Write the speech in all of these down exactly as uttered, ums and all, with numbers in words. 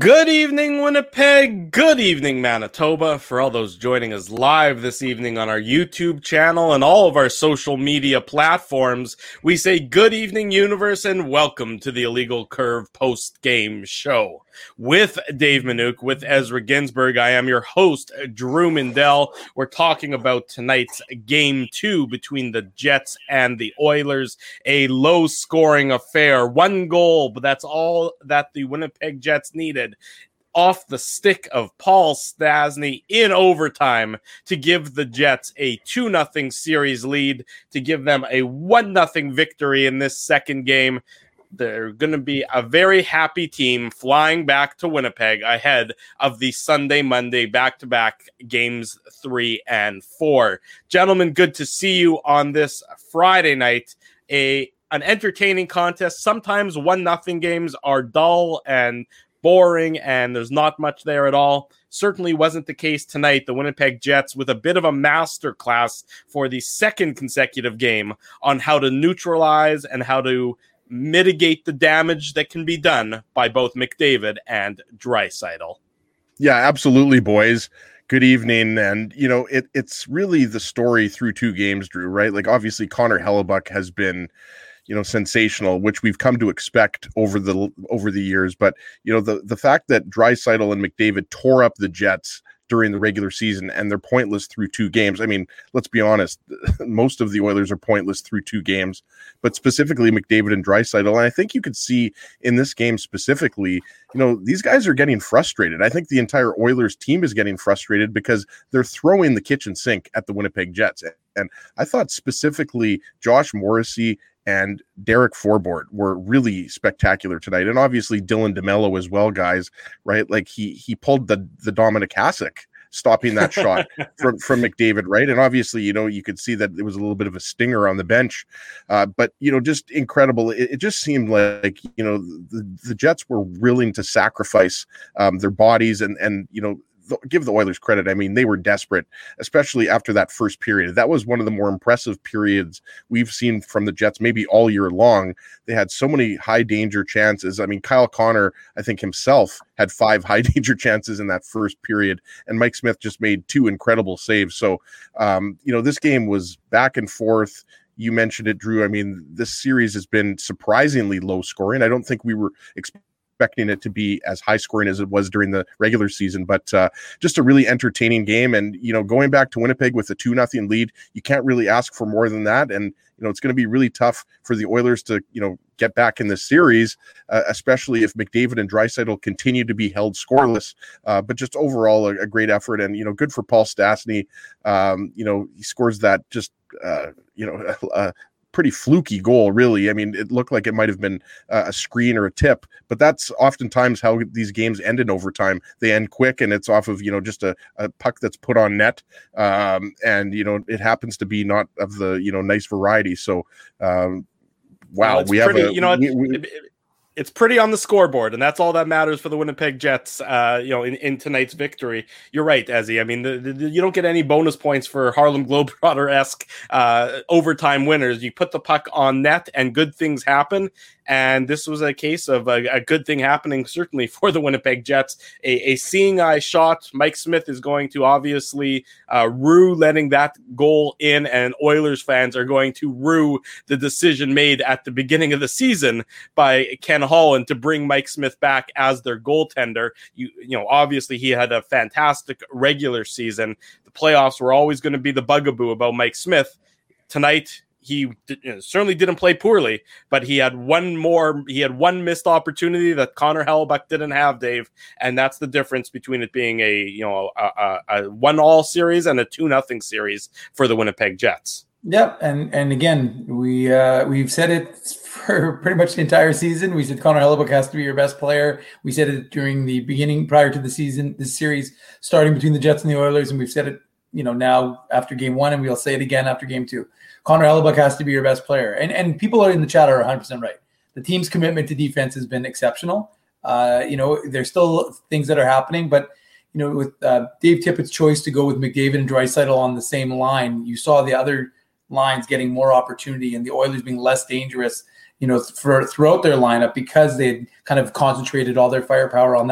Good evening, Winnipeg. Good evening, Manitoba. For all those joining us live this evening on our YouTube channel and all of our social media platforms, we say good evening, universe, and welcome to the Illegal Curve post-game show. With Dave Minuk, with Ezra Ginsburg, I am your host, Drew Mindell. We're talking about tonight's game two between the Jets and the Oilers. A low-scoring affair. One goal, but that's all that the Winnipeg Jets needed off the stick of Paul Stastny in overtime to give the Jets a two nothing series lead, to give them a one nothing victory in this second game. They're going to be a very happy team flying back to Winnipeg ahead of the Sunday, Monday back-to-back games three and four. Gentlemen, good to see you on this Friday night. A an entertaining contest. Sometimes one nothing games are dull and boring, and there's not much there at all. Certainly wasn't the case tonight. The Winnipeg Jets with a bit of a masterclass for the second consecutive game on how to neutralize and how to mitigate the damage that can be done by both McDavid and Draisaitl. Yeah, absolutely, boys. Good evening. And, you know, it, it's really the story through two games, Drew, right? Like, obviously, Connor Hellebuyck has been, you know, sensational, which we've come to expect over the over the years. But, you know, the, the fact that Draisaitl and McDavid tore up the Jets during the regular season and they're pointless through two games. I mean, let's be honest, most of the Oilers are pointless through two games, but specifically McDavid and Draisaitl. And I think you could see in this game specifically, you know, these guys are getting frustrated. I think the entire Oilers team is getting frustrated because they're throwing the kitchen sink at the Winnipeg Jets. And I thought specifically Josh Morrissey and Derek Forbort were really spectacular tonight. And obviously Dylan DeMello as well, guys, right? Like he he pulled the the Dominic Hasek stopping that shot from, from McDavid, right? And obviously, you know, you could see that there was a little bit of a stinger on the bench. Uh, but, you know, just incredible. It, it just seemed like, you know, the, the Jets were willing to sacrifice um, their bodies and, and, you know, give the Oilers credit. I mean, they were desperate, especially after that first period. That was one of the more impressive periods we've seen from the Jets, maybe all year long. They had so many high danger chances. I mean, Kyle Connor, I think himself had five high danger chances in that first period, and Mike Smith just made two incredible saves. So, um, you know, this game was back and forth. You mentioned it, Drew. I mean, this series has been surprisingly low scoring. I don't think we were expecting expecting it to be as high scoring as it was during the regular season, but uh, just a really entertaining game. And, you know, going back to Winnipeg with a two nothing lead, you can't really ask for more than that. And, you know, it's going to be really tough for the Oilers to, you know, get back in this series, uh, especially if McDavid and Draisaitl continue to be held scoreless. Uh, but just overall, a, a great effort, and, you know, good for Paul Stastny. Um, you know, he scores that just, uh, you know, uh, pretty fluky goal, really. I mean, it looked like it might have been uh, a screen or a tip, but that's oftentimes how these games end in overtime. They end quick, and it's off of, you know, just a, a puck that's put on net. Um, and, you know, it happens to be not of the, you know, nice variety. So, um, wow, well, we pretty, have a, you know, we, we, it, it, it's pretty on the scoreboard, and that's all that matters for the Winnipeg Jets, uh, you know, in, in tonight's victory. You're right, Ezzy. I mean, the, the, you don't get any bonus points for Harlem Globetrotter-esque uh, overtime winners. You put the puck on net, and good things happen. And this was a case of a, a good thing happening, certainly for the Winnipeg Jets. A, a seeing eye shot. Mike Smith is going to obviously uh, rue letting that goal in, and Oilers fans are going to rue the decision made at the beginning of the season by Ken Holland to bring Mike Smith back as their goaltender. You, you know, obviously he had a fantastic regular season. The playoffs were always going to be the bugaboo about Mike Smith. Tonight, he did, you know, certainly didn't play poorly, but he had one more, he had one missed opportunity that Connor Hellebuyck didn't have, Dave. And that's the difference between it being a, you know, a, a, a one all series and a two nothing series for the Winnipeg Jets. Yep. And, and again, we, uh, we've said it for pretty much the entire season. We said Connor Hellebuyck has to be your best player. We said it during the beginning, prior to the season, this series starting between the Jets and the Oilers. And we've said it, you know, now after game one, and we'll say it again after game two. Connor Hellebuyck has to be your best player. And and people are in the chat are one hundred percent right. The team's commitment to defense has been exceptional. Uh, you know, there's still things that are happening, but, you know, with uh, Dave Tippett's choice to go with McDavid and Draisaitl on the same line, you saw the other lines getting more opportunity and the Oilers being less dangerous, you know, for throughout their lineup because they had kind of concentrated all their firepower on that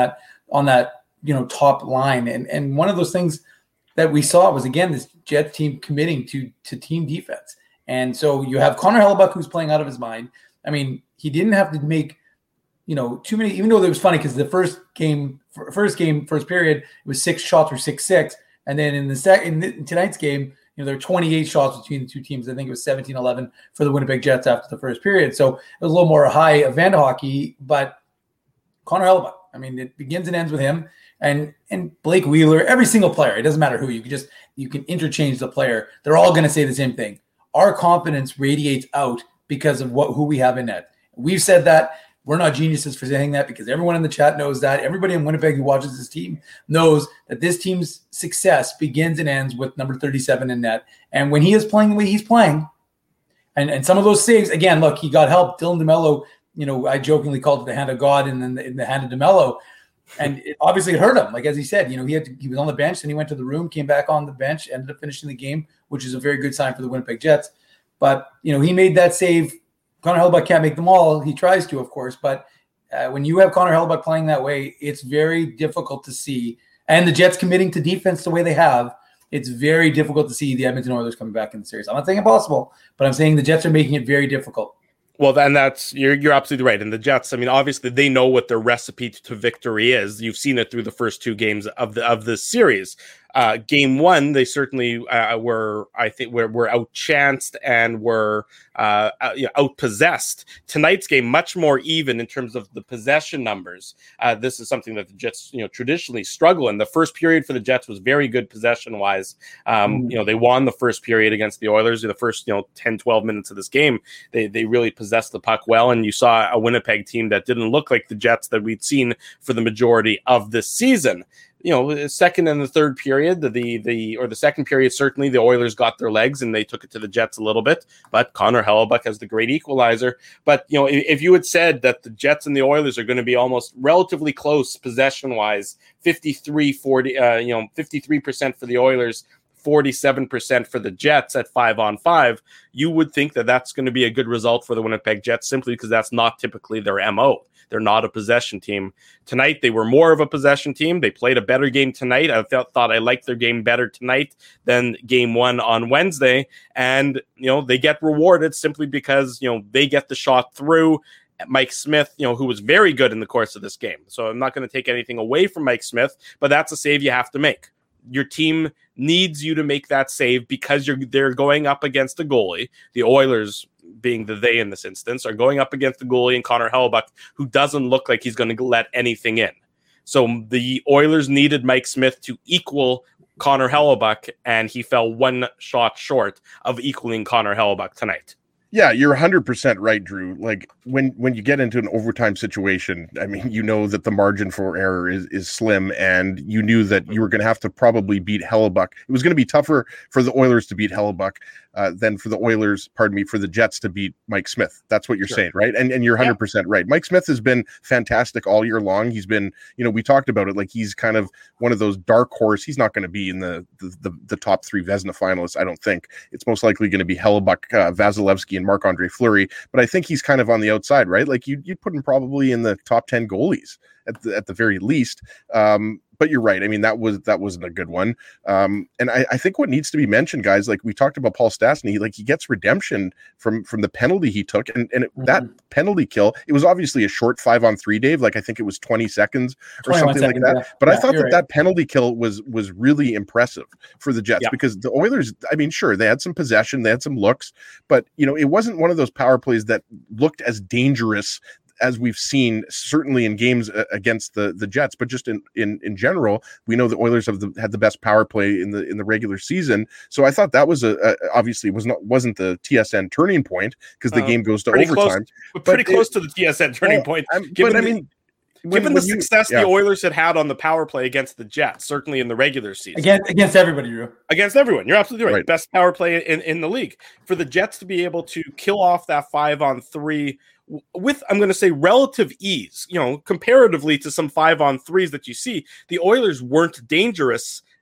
on that, you know, top line. And and one of those things that we saw was, again, this Jets team committing to to team defense. And so you have Connor Hellebuyck, who's playing out of his mind. I mean, he didn't have to make, you know, too many, even though it was funny because the first game, first game, first period, it was six shots or six, six. And then in the second, in tonight's game, you know, there were twenty-eight shots between the two teams. I think it was seventeen eleven for the Winnipeg Jets after the first period. So it was a little more high event hockey, but Connor Hellebuyck, I mean, it begins and ends with him. And and Blake Wheeler, every single player, it doesn't matter who, you can just, you can interchange the player. They're all going to say the same thing. Our confidence radiates out because of what who we have in net. We've said that. We're not geniuses for saying that because everyone in the chat knows that. Everybody in Winnipeg who watches this team knows that this team's success begins and ends with number thirty-seven in net. And when he is playing the way he's playing, and, and some of those saves, again, look, he got help. Dylan DeMello, you know, I jokingly called it the hand of God and then the, the hand of DeMello. And it obviously it hurt him. Like, as he said, you know, he had to, he was on the bench, and he went to the room, came back on the bench, ended up finishing the game, which is a very good sign for the Winnipeg Jets. But, you know, he made that save. Connor Hellebuyck can't make them all. He tries to, of course. But uh, when you have Connor Hellebuyck playing that way, it's very difficult to see. And the Jets committing to defense the way they have, it's very difficult to see the Edmonton Oilers coming back in the series. I'm not saying impossible, but I'm saying the Jets are making it very difficult. Well, then that's you're you're absolutely right. And the Jets, I mean, obviously they know what their recipe to victory is. You've seen it through the first two games of the of this series. Uh, game one, they certainly uh, were, I think, were, were outchanced and were uh, out, you know, outpossessed. Tonight's game, much more even in terms of the possession numbers. Uh, this is something that the Jets, you know, traditionally struggle in. The first period for the Jets was very good possession-wise. Um, you know, they won the first period against the Oilers. In the first, you know, ten, twelve minutes of this game, they they really possessed the puck well, and you saw a Winnipeg team that didn't look like the Jets that we'd seen for the majority of this season. You know, second and the third period, the, the the or the second period, certainly the Oilers got their legs and they took it to the Jets a little bit. But Connor Hellebuyck has the great equalizer. But, you know, if, if you had said that the Jets and the Oilers are going to be almost relatively close possession-wise, fifty-three forty, uh, you know, fifty-three percent for the Oilers, forty-seven percent for the Jets at five on five, you would think that that's going to be a good result for the Winnipeg Jets simply because that's not typically their M O. They're not a possession team. Tonight, they were more of a possession team. They played a better game tonight. I felt, thought I liked their game better tonight than game one on Wednesday. And, you know, they get rewarded simply because, you know, they get the shot through. Mike Smith, you know, who was very good in the course of this game. So I'm not going to take anything away from Mike Smith, but that's a save you have to make. Your team needs you to make that save because you're they're going up against a goalie. The Oilers, being the they in this instance, are going up against the goalie and Connor Hellebuyck, who doesn't look like he's going to let anything in. So the Oilers needed Mike Smith to equal Connor Hellebuyck, and he fell one shot short of equaling Connor Hellebuyck tonight. Yeah, you're one hundred percent right, Drew. Like, when when you get into an overtime situation, I mean, you know that the margin for error is, is slim, and you knew that you were going to have to probably beat Hellebuyck. It was going to be tougher for the Oilers to beat Hellebuyck uh, than for the Oilers, pardon me, for the Jets to beat Mike Smith. That's what you're sure. saying, right? And and you're one hundred percent yeah. right. Mike Smith has been fantastic all year long. He's been, you know, we talked about it, like he's kind of one of those dark horse. He's not going to be in the the, the the top three Vezina finalists, I don't think. It's most likely going to be Hellebuyck, uh, Vasilevsky, and Marc-Andre Fleury, but I think he's kind of on the outside, right? Like you, you'd put him probably in the top ten goalies at the, at the very least. Um, but you're right. I mean, that was, that wasn't a good one. Um, and I, I think what needs to be mentioned, guys, like we talked about Paul Stastny, like he gets redemption from, from the penalty he took. And, and it, mm-hmm. that penalty kill, it was obviously a short five on three, Dave. Like, I think it was twenty seconds or something seconds, like that. Yeah. But yeah, I thought that right. that penalty kill was, was really impressive for the Jets yeah. because the Oilers, I mean, sure, they had some possession, they had some looks, but you know, it wasn't one of those power plays that looked as dangerous as we've seen, certainly in games against the, the Jets, but just in, in, in general, we know the Oilers have the, had the best power play in the in the regular season. So I thought that was a, a obviously was not wasn't the T S N turning point because the uh, game goes to overtime. Close, but pretty but close it, to the T S N turning well, point. Given but I mean. The, When, Given the you, success yeah. the Oilers had had on the power play against the Jets, certainly in the regular season. Against, against everybody, Drew. Against everyone. You're absolutely right. right. Best power play in, in the league. For the Jets to be able to kill off that five on three with, I'm going to say, relative ease, you know, comparatively to some five on threes that you see, the Oilers weren't dangerous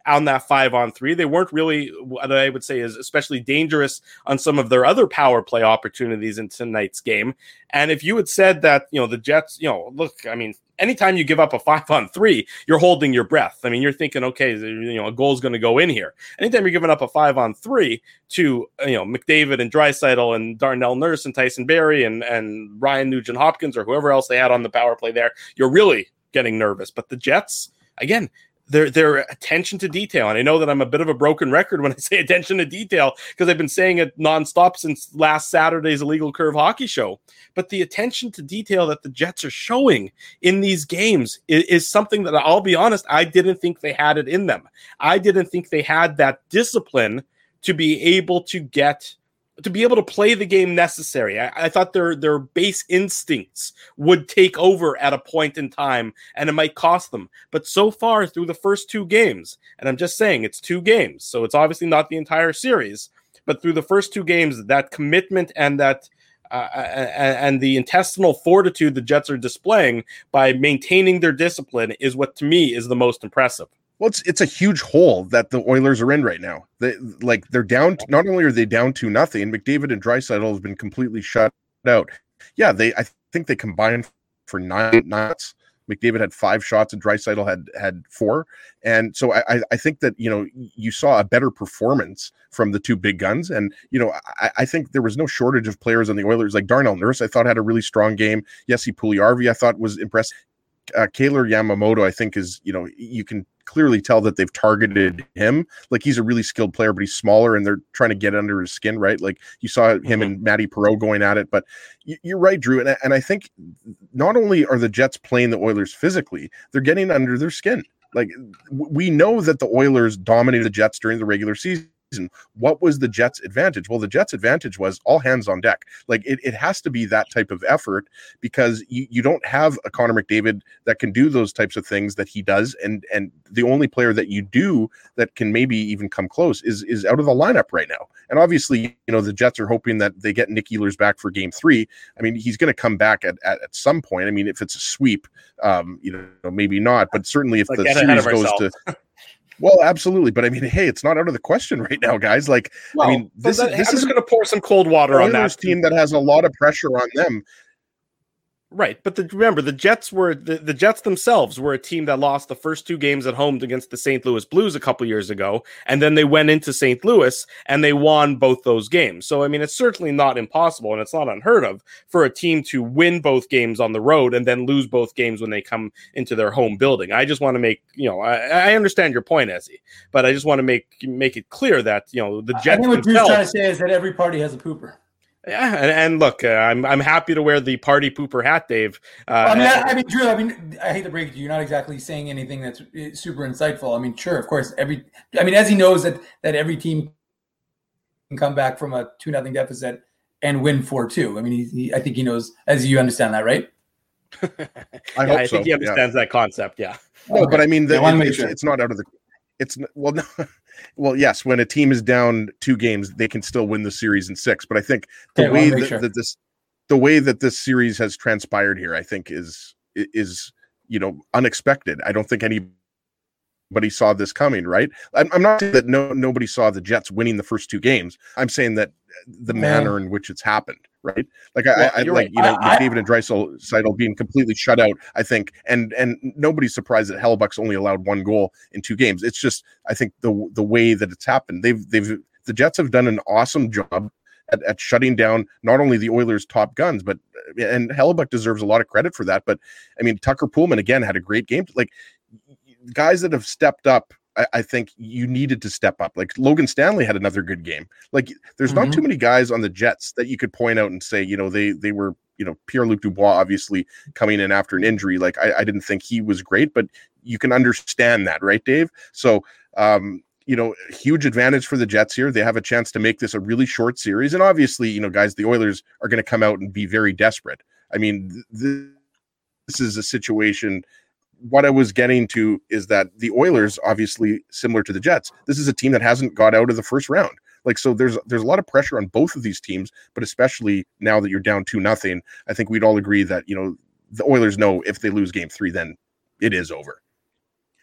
on that five on three. They weren't really what I would say is especially dangerous on some of their other power play opportunities in tonight's game. And if you had said that, you know, the Jets, you know, look, I mean, anytime you give up a five on three, you're holding your breath. I mean, you're thinking, okay, you know, a goal's going to go in here. Anytime you're giving up a five on three to, you know, McDavid and Draisaitl and Darnell Nurse and Tyson Barrie and, and Ryan Nugent-Hopkins or whoever else they had on the power play there, you're really getting nervous. But the Jets, again, Their their attention to detail. And I know that I'm a bit of a broken record when I say attention to detail because I've been saying it nonstop since last Saturday's Illegal Curve Hockey Show. But the attention to detail that the Jets are showing in these games is, is something that, I'll be honest, I didn't think they had it in them. I didn't think they had that discipline to be able to get to be able to play the game necessary. I, I thought their their base instincts would take over at a point in time, and it might cost them. But so far through the first two games, and I'm just saying it's two games, so it's obviously not the entire series, but through the first two games, that commitment and that uh, and the intestinal fortitude the Jets are displaying by maintaining their discipline is what to me is the most impressive. Well, it's it's a huge hole that the Oilers are in right now. They like they're down. To, not only are they down to nothing, McDavid and Draisaitl have been completely shut out. Yeah, they I think they combined for nine shots. McDavid had five shots and Draisaitl had had four. And so I I think that, you know, you saw a better performance from the two big guns. And, you know, I, I think there was no shortage of players on the Oilers. Like Darnell Nurse, I thought had a really strong game. Jesse Puljujarvi, I thought was impressive. Uh, Kailer Yamamoto, I think is, you know, you can clearly tell that they've targeted him. Like he's a really skilled player, but he's smaller and they're trying to get under his skin, right? Like you saw him mm-hmm. and Matty Perreault going at it, but you're right, Drew. And, and I think not only are the Jets playing the Oilers physically, they're getting under their skin. Like we know that the Oilers dominated the Jets during the regular season. What was the Jets' advantage? Well, the Jets' advantage was all hands on deck. Like it, it has to be that type of effort because you, you don't have a Connor McDavid that can do those types of things that he does. And and the only player that you do that can maybe even come close is, is out of the lineup right now. And obviously, you know, the Jets are hoping that they get Nick Ehlers back for game three. I mean, he's going to come back at, at, at some point. I mean, if it's a sweep, um, you know, maybe not, but certainly if like the series goes to well, absolutely. But I mean, hey, it's not out of the question right now, guys. Like, well, I mean, this, that, is, this I'm is just going to pour some cold water on that team that has a lot of pressure on them. Right, but the, remember the Jets were the, the Jets themselves were a team that lost the first two games at home against the Saint Louis Blues a couple years ago, and then they went into Saint Louis and they won both those games. So I mean, it's certainly not impossible, and it's not unheard of for a team to win both games on the road and then lose both games when they come into their home building. I just want to make you know I, I understand your point, Ezzy, but I just want to make make it clear that you know the Jets. I think what Drew's trying to say is that every party has a pooper. Yeah, and, and look, uh, I'm I'm happy to wear the party pooper hat, Dave. Uh, well, I mean, and, I, I mean, Drew. I mean, I hate to break it to you, you're not exactly saying anything that's super insightful. I mean, sure, of course, every. I mean, as he knows that that every team can come back from a two nothing deficit and win four two. I mean, he, he, I think he knows, as you understand that, right? I, yeah, hope I so. think he understands yeah. that concept. Yeah. No, okay. but I mean, the, yeah, it, it's, sure. it's not out of the. It's well, no, well, yes. When a team is down two games, they can still win the series in six. But I think the okay, way well, that, sure. that this, the way that this series has transpired here, I think is is you know unexpected. I don't think anybody saw this coming. Right? I'm, I'm not saying that no nobody saw the Jets winning the first two games. I'm saying that the yeah. manner in which it's happened. Right? Like I, well, I like right. you know I, McDavid and Draisaitl being completely shut out. I think, and and nobody's surprised that Hellebuyck's only allowed one goal in two games. It's just I think the the way that it's happened. They've they've the Jets have done an awesome job at, at shutting down not only the Oilers' top guns, but and Hellebuyck deserves a lot of credit for that. But I mean, Tucker Poolman again had a great game. Like guys that have stepped up. I think you needed to step up. Like Logan Stanley had another good game. Like there's mm-hmm. not too many guys on the Jets that you could point out and say, you know, they they were, you know, Pierre-Luc Dubois obviously coming in after an injury. Like I, I didn't think he was great, but you can understand that, right, Dave? So, um, you know, huge advantage for the Jets here. They have a chance to make this a really short series. And obviously, you know, guys, the Oilers are going to come out and be very desperate. I mean, th- this is a situation. What I was getting to is that the Oilers, obviously similar to the Jets, this is a team that hasn't got out of the first round. Like, so there's there's a lot of pressure on both of these teams, but especially now that you're down two nothing, I think we'd all agree that, you know, the Oilers know if they lose game three, then it is over.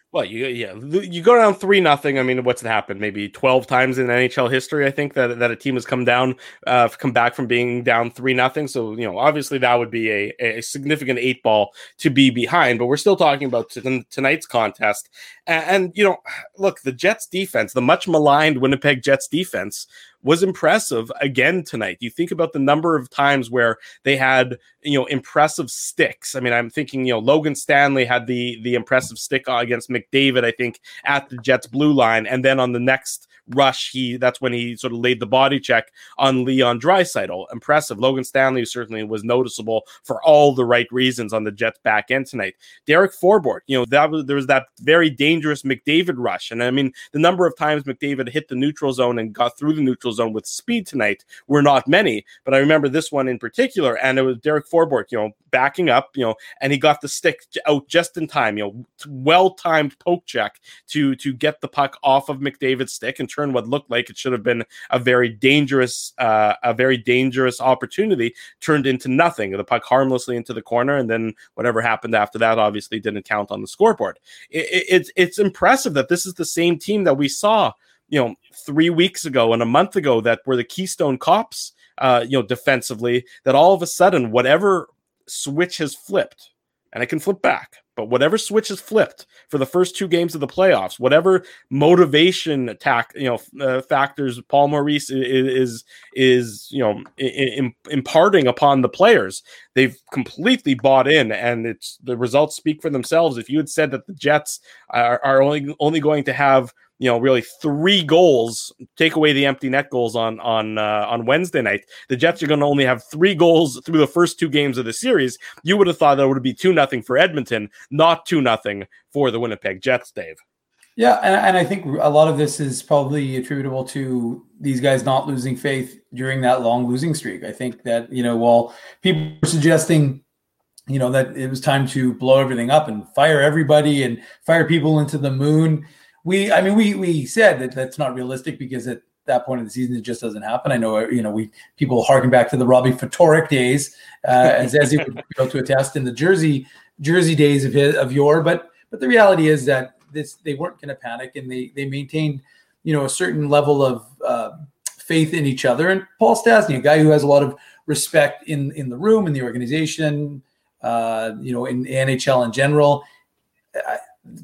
Well, you yeah, you go down three nothing. I mean, what's happened? Maybe twelve times in N H L history, I think that that a team has come down, uh, come back from being down three nothing. So you know, obviously that would be a, a significant eight ball to be behind. But we're still talking about t- tonight's contest, and, and you know, look, the Jets defense, the much maligned Winnipeg Jets defense, was impressive again tonight. You think about the number of times where they had, you know, impressive sticks. I mean, I'm thinking, you know, Logan Stanley had the the impressive stick against McDavid, I think, at the Jets blue line, and then on the next rush, he that's when he sort of laid the body check on Leon Draisaitl. Impressive. Logan Stanley certainly was noticeable for all the right reasons on the Jets back end tonight. Derek Forbort, you know, that was, there was that very dangerous McDavid rush, and I mean, the number of times McDavid hit the neutral zone and got through the neutral zone with speed tonight were not many, but I remember this one in particular, and it was Derek Forbort, you know, backing up, you know, and he got the stick out just in time, you know, well-timed poke check to to get the puck off of McDavid's stick and turn what looked like it should have been a very dangerous, uh, a very dangerous opportunity turned into nothing. The puck harmlessly into the corner, and then whatever happened after that obviously didn't count on the scoreboard. It, it, it's it's impressive that this is the same team that we saw, you know, three weeks ago and a month ago that were the Keystone Cops, uh, you know, defensively, that all of a sudden, whatever switch has flipped, and it can flip back, but whatever switch has flipped for the first two games of the playoffs, whatever motivation attack, you know, uh, factors Paul Maurice is, is, is you know, in, in, imparting upon the players, they've completely bought in, and it's the results speak for themselves. If you had said that the Jets are, are only, only going to have, you know, really three goals, take away the empty net goals on on uh, on Wednesday night, the Jets are going to only have three goals through the first two games of the series, you would have thought that it would be two nothing for Edmonton, not two nothing for the Winnipeg Jets, Dave. Yeah, and, and I think a lot of this is probably attributable to these guys not losing faith during that long losing streak. I think that, you know, while people were suggesting, you know, that it was time to blow everything up and fire everybody and fire people into the moon, We, I mean, we we said that that's not realistic because at that point of the season, it just doesn't happen. I know, you know, we people harken back to the Robbie Ftorek days, uh, as as he would be able to attest in the Jersey Jersey days of his of yore. But but the reality is that this they weren't going to panic, and they they maintained, you know, a certain level of uh, faith in each other. And Paul Stastny, a guy who has a lot of respect in in the room, in the organization, uh, you know, in the N H L in general. I,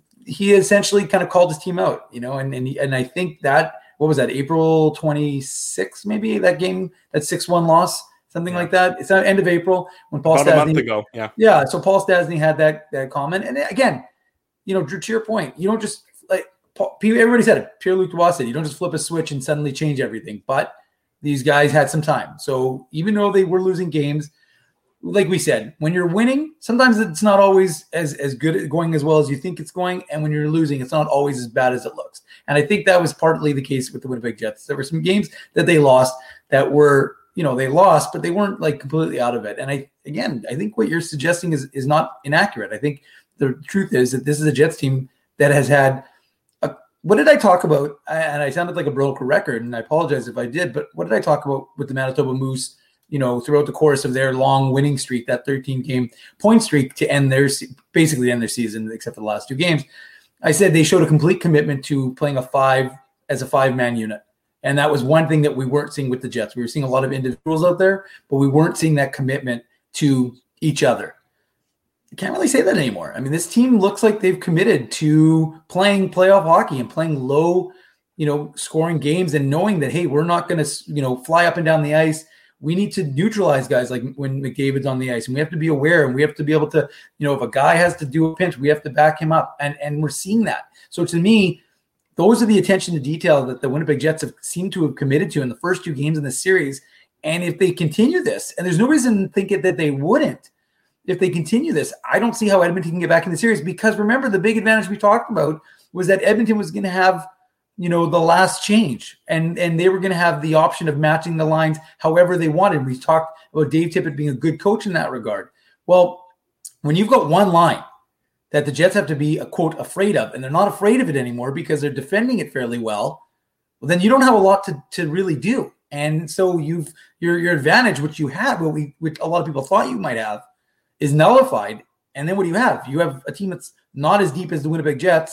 he essentially kind of called his team out, you know, and and, and I think that, what was that, April twenty-sixth, maybe, that game, that six one loss, something yeah. like that. It's the end of April when Paul About Stastny, a month ago. Yeah. Yeah. So Paul Stastny had that, that comment. And again, you know, Drew, to your point, you don't just like, Paul, everybody said it, Pierre-Luc Dubois said, you don't just flip a switch and suddenly change everything. But these guys had some time. So even though they were losing games, like we said, when you're winning, sometimes it's not always as, as good at going as well as you think it's going. And when you're losing, it's not always as bad as it looks. And I think that was partly the case with the Winnipeg Jets. There were some games that they lost that were, you know, they lost, but they weren't like completely out of it. And I, again, I think what you're suggesting is, is not inaccurate. I think the truth is that this is a Jets team that has had a, what did I talk about? And I sounded like a broken record, and I apologize if I did, but what did I talk about with the Manitoba Moose, you know, throughout the course of their long winning streak, that thirteen game point streak to end their, basically end their season, except for the last two games? I said they showed a complete commitment to playing a five as a five man unit. And that was one thing that we weren't seeing with the Jets. We were seeing a lot of individuals out there, but we weren't seeing that commitment to each other. I can't really say that anymore. I mean, this team looks like they've committed to playing playoff hockey and playing low, you know, scoring games, and knowing that, hey, we're not going to, you know, fly up and down the ice. We need to neutralize guys like when McDavid's on the ice, and we have to be aware, and we have to be able to, you know, if a guy has to do a pinch, we have to back him up. And, and we're seeing that. So to me, those are the attention to detail that the Winnipeg Jets have seemed to have committed to in the first two games in the series. And if they continue this, and there's no reason to think that they wouldn't, if they continue this, I don't see how Edmonton can get back in the series, because remember, the big advantage we talked about was that Edmonton was going to have, you know, the last change, and, and they were going to have the option of matching the lines however they wanted. We talked about Dave Tippett being a good coach in that regard. Well, when you've got one line that the Jets have to be, a quote, afraid of, and they're not afraid of it anymore because they're defending it fairly well, well, then you don't have a lot to, to really do. And so you've your your advantage, which you have, what we which a lot of people thought you might have, is nullified. And then what do you have? You have a team that's not as deep as the Winnipeg Jets,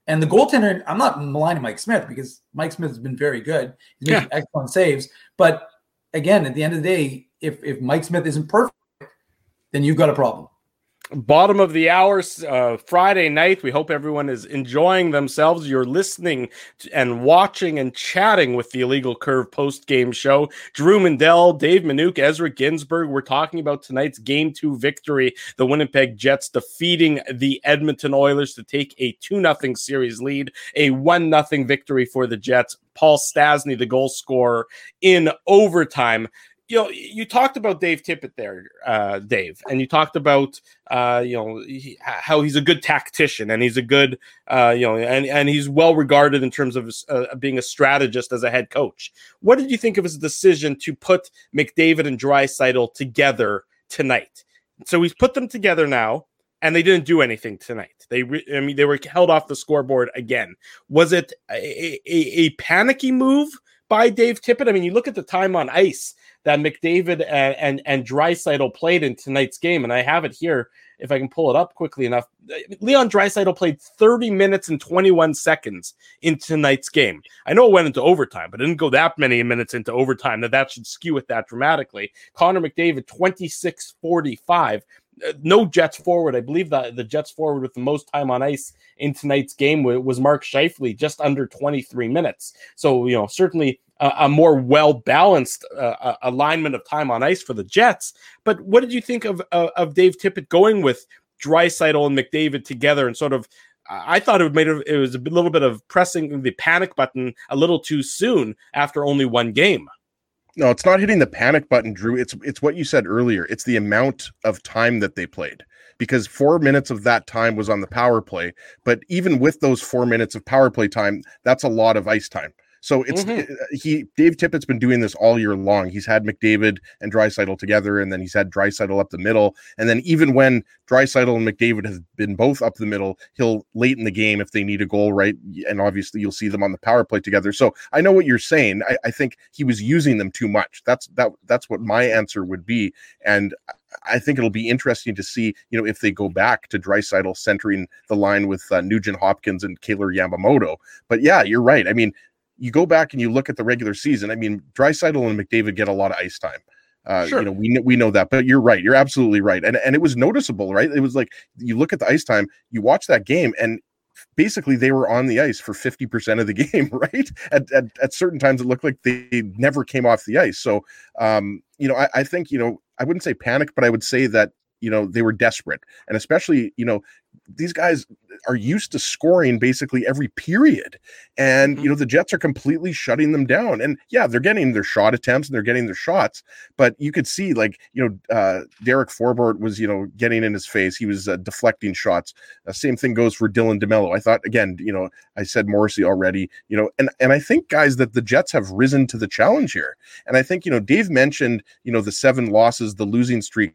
And the goaltender, I'm not maligning Mike Smith because Mike Smith has been very good. He's making yeah. excellent saves. But again, at the end of the day, if if Mike Smith isn't perfect, then you've got a problem. Bottom of the hour, uh, Friday night. We hope everyone is enjoying themselves. You're listening to, and watching and chatting with the Illegal Curve post-game show. Drew Mandel, Dave Minuk, Ezra Ginsburg. We're talking about tonight's Game two victory. The Winnipeg Jets defeating the Edmonton Oilers to take a two nothing series lead. A one nothing victory for the Jets. Paul Stastny, the goal scorer in overtime. You know, you talked about Dave Tippett there, uh, Dave, and you talked about, uh, you know, he, how he's a good tactician and he's a good, uh, you know, and, and he's well regarded in terms of uh, being a strategist as a head coach. What did you think of his decision to put McDavid and Draisaitl together tonight? So he's put them together now, and they didn't do anything tonight. They, re- I mean, they were held off the scoreboard again. Was it a, a, a panicky move by Dave Tippett? I mean, you look at the time on ice that McDavid and, and, and Draisaitl played in tonight's game, and I have it here if I can pull it up quickly enough. Leon Draisaitl played thirty minutes and twenty-one seconds in tonight's game. I know it went into overtime, but it didn't go that many minutes into overtime that that should skew it that dramatically. Connor McDavid, twenty-six forty-five. Uh, no Jets forward. I believe that the Jets forward with the most time on ice in tonight's game was Mark Scheifele, just under twenty-three minutes. So, you know, certainly a, a more well-balanced uh, alignment of time on ice for the Jets. But what did you think of uh, of Dave Tippett going with Draisaitl and McDavid together and sort of, I thought it made it was a little bit of pressing the panic button a little too soon after only one game. No, it's not hitting the panic button, Drew. It's it's what you said earlier. It's the amount of time that they played, because four minutes of that time was on the power play. But even with those four minutes of power play time, that's a lot of ice time. So it's mm-hmm. he Dave Tippett's been doing this all year long. He's had McDavid and Draisaitl together, and then he's had Draisaitl up the middle. And then even when Draisaitl and McDavid have been both up the middle, he'll late in the game if they need a goal, right? And obviously you'll see them on the power play together. So I know what you're saying. I, I think he was using them too much. That's that that's what my answer would be. And I think it'll be interesting to see, you know, if they go back to Draisaitl centering the line with uh, Nugent Hopkins and Kailer Yamamoto. But yeah, you're right. I mean, you go back and you look at the regular season. I mean, Draisaitl and McDavid get a lot of ice time. Uh, sure. You know, we know, we know that, but you're right. You're absolutely right. And, and it was noticeable, right? It was like, you look at the ice time, you watch that game, and basically they were on the ice for fifty percent of the game, right? At, at, at certain times, it looked like they never came off the ice. So, um, you know, I, I think, you know, I wouldn't say panic, but I would say that, you know, they were desperate. And especially, you know, these guys are used to scoring basically every period. And, mm-hmm. you know, the Jets are completely shutting them down. And yeah, they're getting their shot attempts and they're getting their shots. But you could see, like, you know, uh, Derek Forbort was, you know, getting in his face. He was uh, deflecting shots. Uh, same thing goes for Dylan DeMello. I thought, again, you know, I said Morrissey already, you know, and, and I think, guys, that the Jets have risen to the challenge here. And I think, you know, Dave mentioned, you know, the seven losses, the losing streak.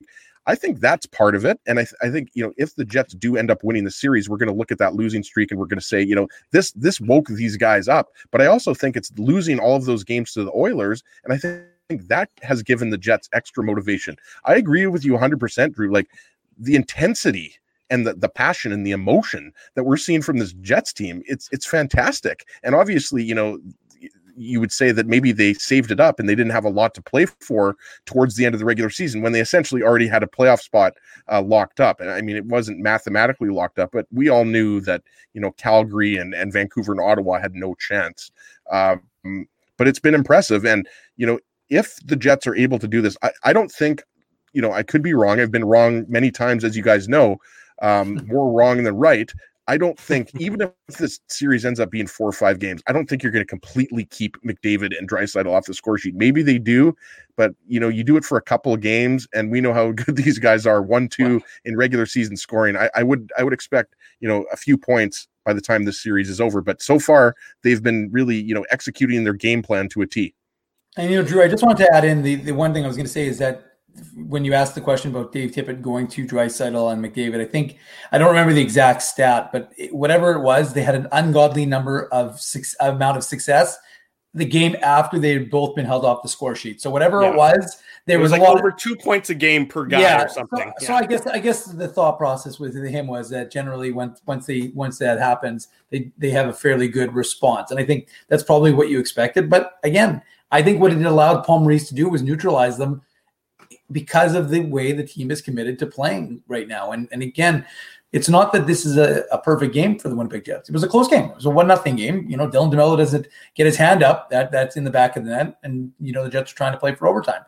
I think that's part of it. And I, th- I think, you know, if the Jets do end up winning the series, we're going to look at that losing streak and we're going to say, you know, this, this woke these guys up. But I also think it's losing all of those games to the Oilers. And I think that has given the Jets extra motivation. I agree with you one hundred percent, Drew. Like, the intensity and the, the passion and the emotion that we're seeing from this Jets team, it's, it's fantastic. And obviously, you know, you would say that maybe they saved it up and they didn't have a lot to play for towards the end of the regular season when they essentially already had a playoff spot uh, locked up. And I mean, it wasn't mathematically locked up, but we all knew that, you know, Calgary and, and Vancouver and Ottawa had no chance. Um, but it's been impressive. And, you know, if the Jets are able to do this, I, I don't think, you know, I could be wrong. I've been wrong many times, as you guys know, um, more wrong than right. I don't think, even if this series ends up being four or five games, I don't think you're going to completely keep McDavid and Draisaitl off the score sheet. Maybe they do, but, you know, you do it for a couple of games, and we know how good these guys are. One, two wow. in regular season scoring. I, I would, I would expect, you know, a few points by the time this series is over. But so far, they've been really, you know, executing their game plan to a T. And, you know, Drew, I just wanted to add in the, the one thing I was going to say is that when you asked the question about Dave Tippett going to Draisaitl and McDavid, I think, I don't remember the exact stat, but it, whatever it was, they had an ungodly number of six amount of success the game after they had both been held off the score sheet. So whatever Yeah. it was, there it was, was like a lot over of, two points a game per guy yeah, or something. So, so yeah. I guess I guess the thought process with him was that generally once once they once that happens, they they have a fairly good response, and I think that's probably what you expected. But again, I think what it allowed Paul Maurice to do was neutralize them because of the way the team is committed to playing right now. And and again, it's not that this is a, a perfect game for the Winnipeg Jets. It was a close game. It was a one nothing game. You know, Dylan DeMello doesn't get his hand up. That that's in the back of the net, and you know the Jets are trying to play for overtime.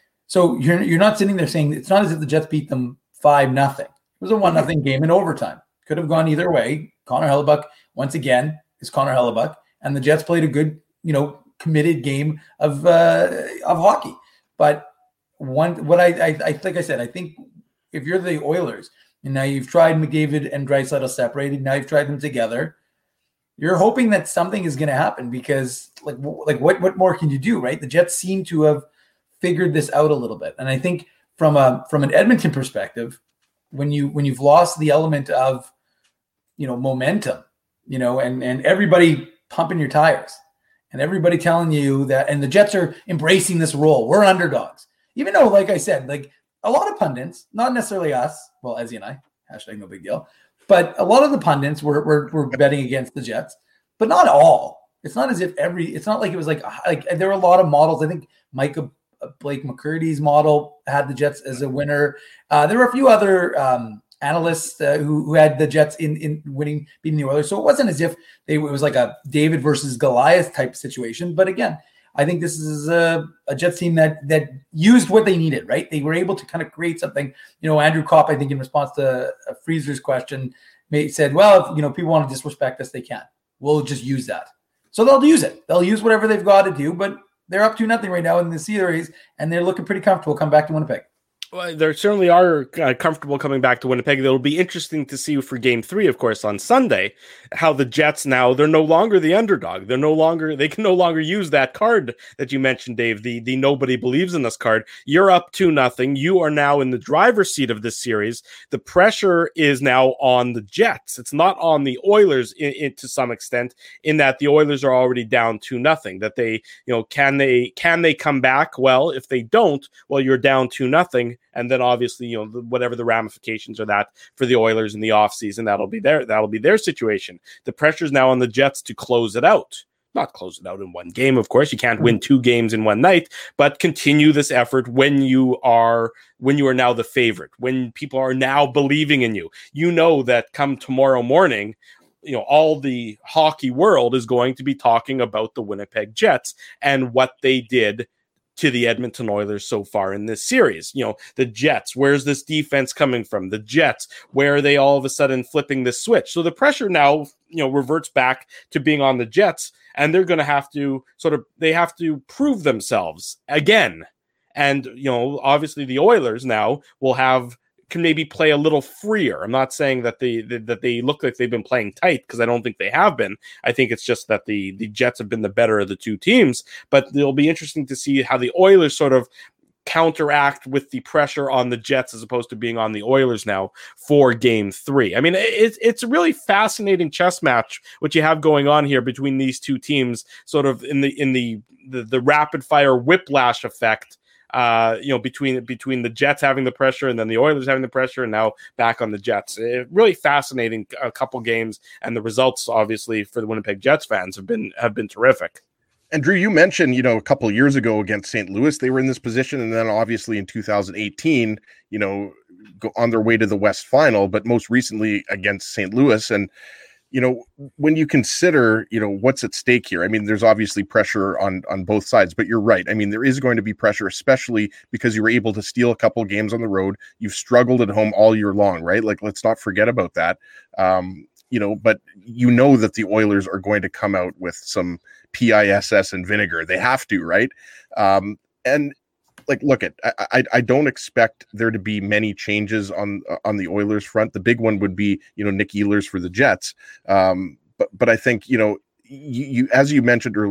So you're you're not sitting there saying it's not as if the Jets beat them five nothing. It was a one nothing game in overtime. Could have gone either way. Connor Hellebuyck once again is Connor Hellebuyck, and the Jets played a good, you know, committed game of uh, of hockey. But one, what I, I I like I said, I think if you're the Oilers. And now you've tried McDavid and Draisaitl separated. Now you've tried them together. You're hoping that something is going to happen because, like, like what what more can you do, right? The Jets seem to have figured this out a little bit, and I think from a from an Edmonton perspective, when you when you've lost the element of, you know, momentum, you know, and and everybody pumping your tires, and everybody telling you that, and the Jets are embracing this role. We're underdogs, even though, like I said, like. A lot of pundits, not necessarily us, well, Ezzy and I, hashtag no big deal, but a lot of the pundits were, were, were betting against the Jets, but not all. It's not as if every, it's not like it was like, like there were a lot of models. I think Micah Blake McCurdy's model had the Jets as a winner. Uh, there were a few other um, analysts uh, who, who had the Jets in, in winning, beating the Oilers. So it wasn't as if they, it was like a David versus Goliath type situation. But again, I think this is a, a Jets team that that used what they needed, right? They were able to kind of create something. You know, Andrew Kopp, I think in response to a Freezer's question, made, said, well, if, you know, people want to disrespect us, they can. We'll just use that. So they'll use it. They'll use whatever they've got to do, but they're up to nothing right now in the series, and they're looking pretty comfortable come back to Winnipeg. Well, they certainly are uh, comfortable coming back to Winnipeg. It'll be interesting to see for game three, of course, on Sunday, how the Jets now, they're no longer the underdog. They're no longer, they can no longer use that card that you mentioned, Dave, the, the nobody believes in us card. You're up two nothing. You are now in the driver's seat of this series. The pressure is now on the Jets. It's not on the Oilers in, in, to some extent, in that the Oilers are already down two nothing. That they, you know, can they, can they come back? Well, if they don't, well, you're down two nothing. And then obviously, you know, the, whatever the ramifications are that for the Oilers in the offseason, that'll be their that'll be their situation. The pressure is now on the Jets to close it out. Not close it out in one game, of course. You can't win two games in one night, but continue this effort when you are when you are now the favorite, when people are now believing in you. You know that come tomorrow morning, you know, all the hockey world is going to be talking about the Winnipeg Jets and what they did to the Edmonton Oilers so far in this series. You know, the Jets, where's this defense coming from? The Jets, where are they all of a sudden flipping the switch? So the pressure now, you know, reverts back to being on the Jets, and they're going to have to sort of, they have to prove themselves again. And, you know, obviously the Oilers now will have, can maybe play a little freer. I'm not saying that they that they look like they've been playing tight, because I don't think they have been. I think it's just that the the Jets have been the better of the two teams. But it'll be interesting to see how the Oilers sort of counteract with the pressure on the Jets as opposed to being on the Oilers now for game three. I mean, it's it's a really fascinating chess match what you have going on here between these two teams, sort of in the in the the, the rapid fire whiplash effect. Uh, you know, between between the Jets having the pressure and then the Oilers having the pressure, and now back on the Jets. It, really fascinating a couple games, and the results, obviously, for the Winnipeg Jets fans have been have been terrific. And Drew, you mentioned, you know, a couple of years ago against Saint Louis, they were in this position, and then obviously in two thousand eighteen, you know, go on their way to the West Final, but most recently against Saint Louis. And you know, when you consider, you know, what's at stake here, I mean, there's obviously pressure on, on both sides, but you're right. I mean, there is going to be pressure, especially because you were able to steal a couple games on the road. You've struggled at home all year long, right? Like, let's not forget about that. Um, you know, but you know that the Oilers are going to come out with some P I S S and vinegar. They have to, right? Um, and like, look at, I, I I don't expect there to be many changes on on the Oilers front. The big one would be, you know, Nick Ehlers for the Jets. Um, but but I think, you know, you, you as you mentioned earlier,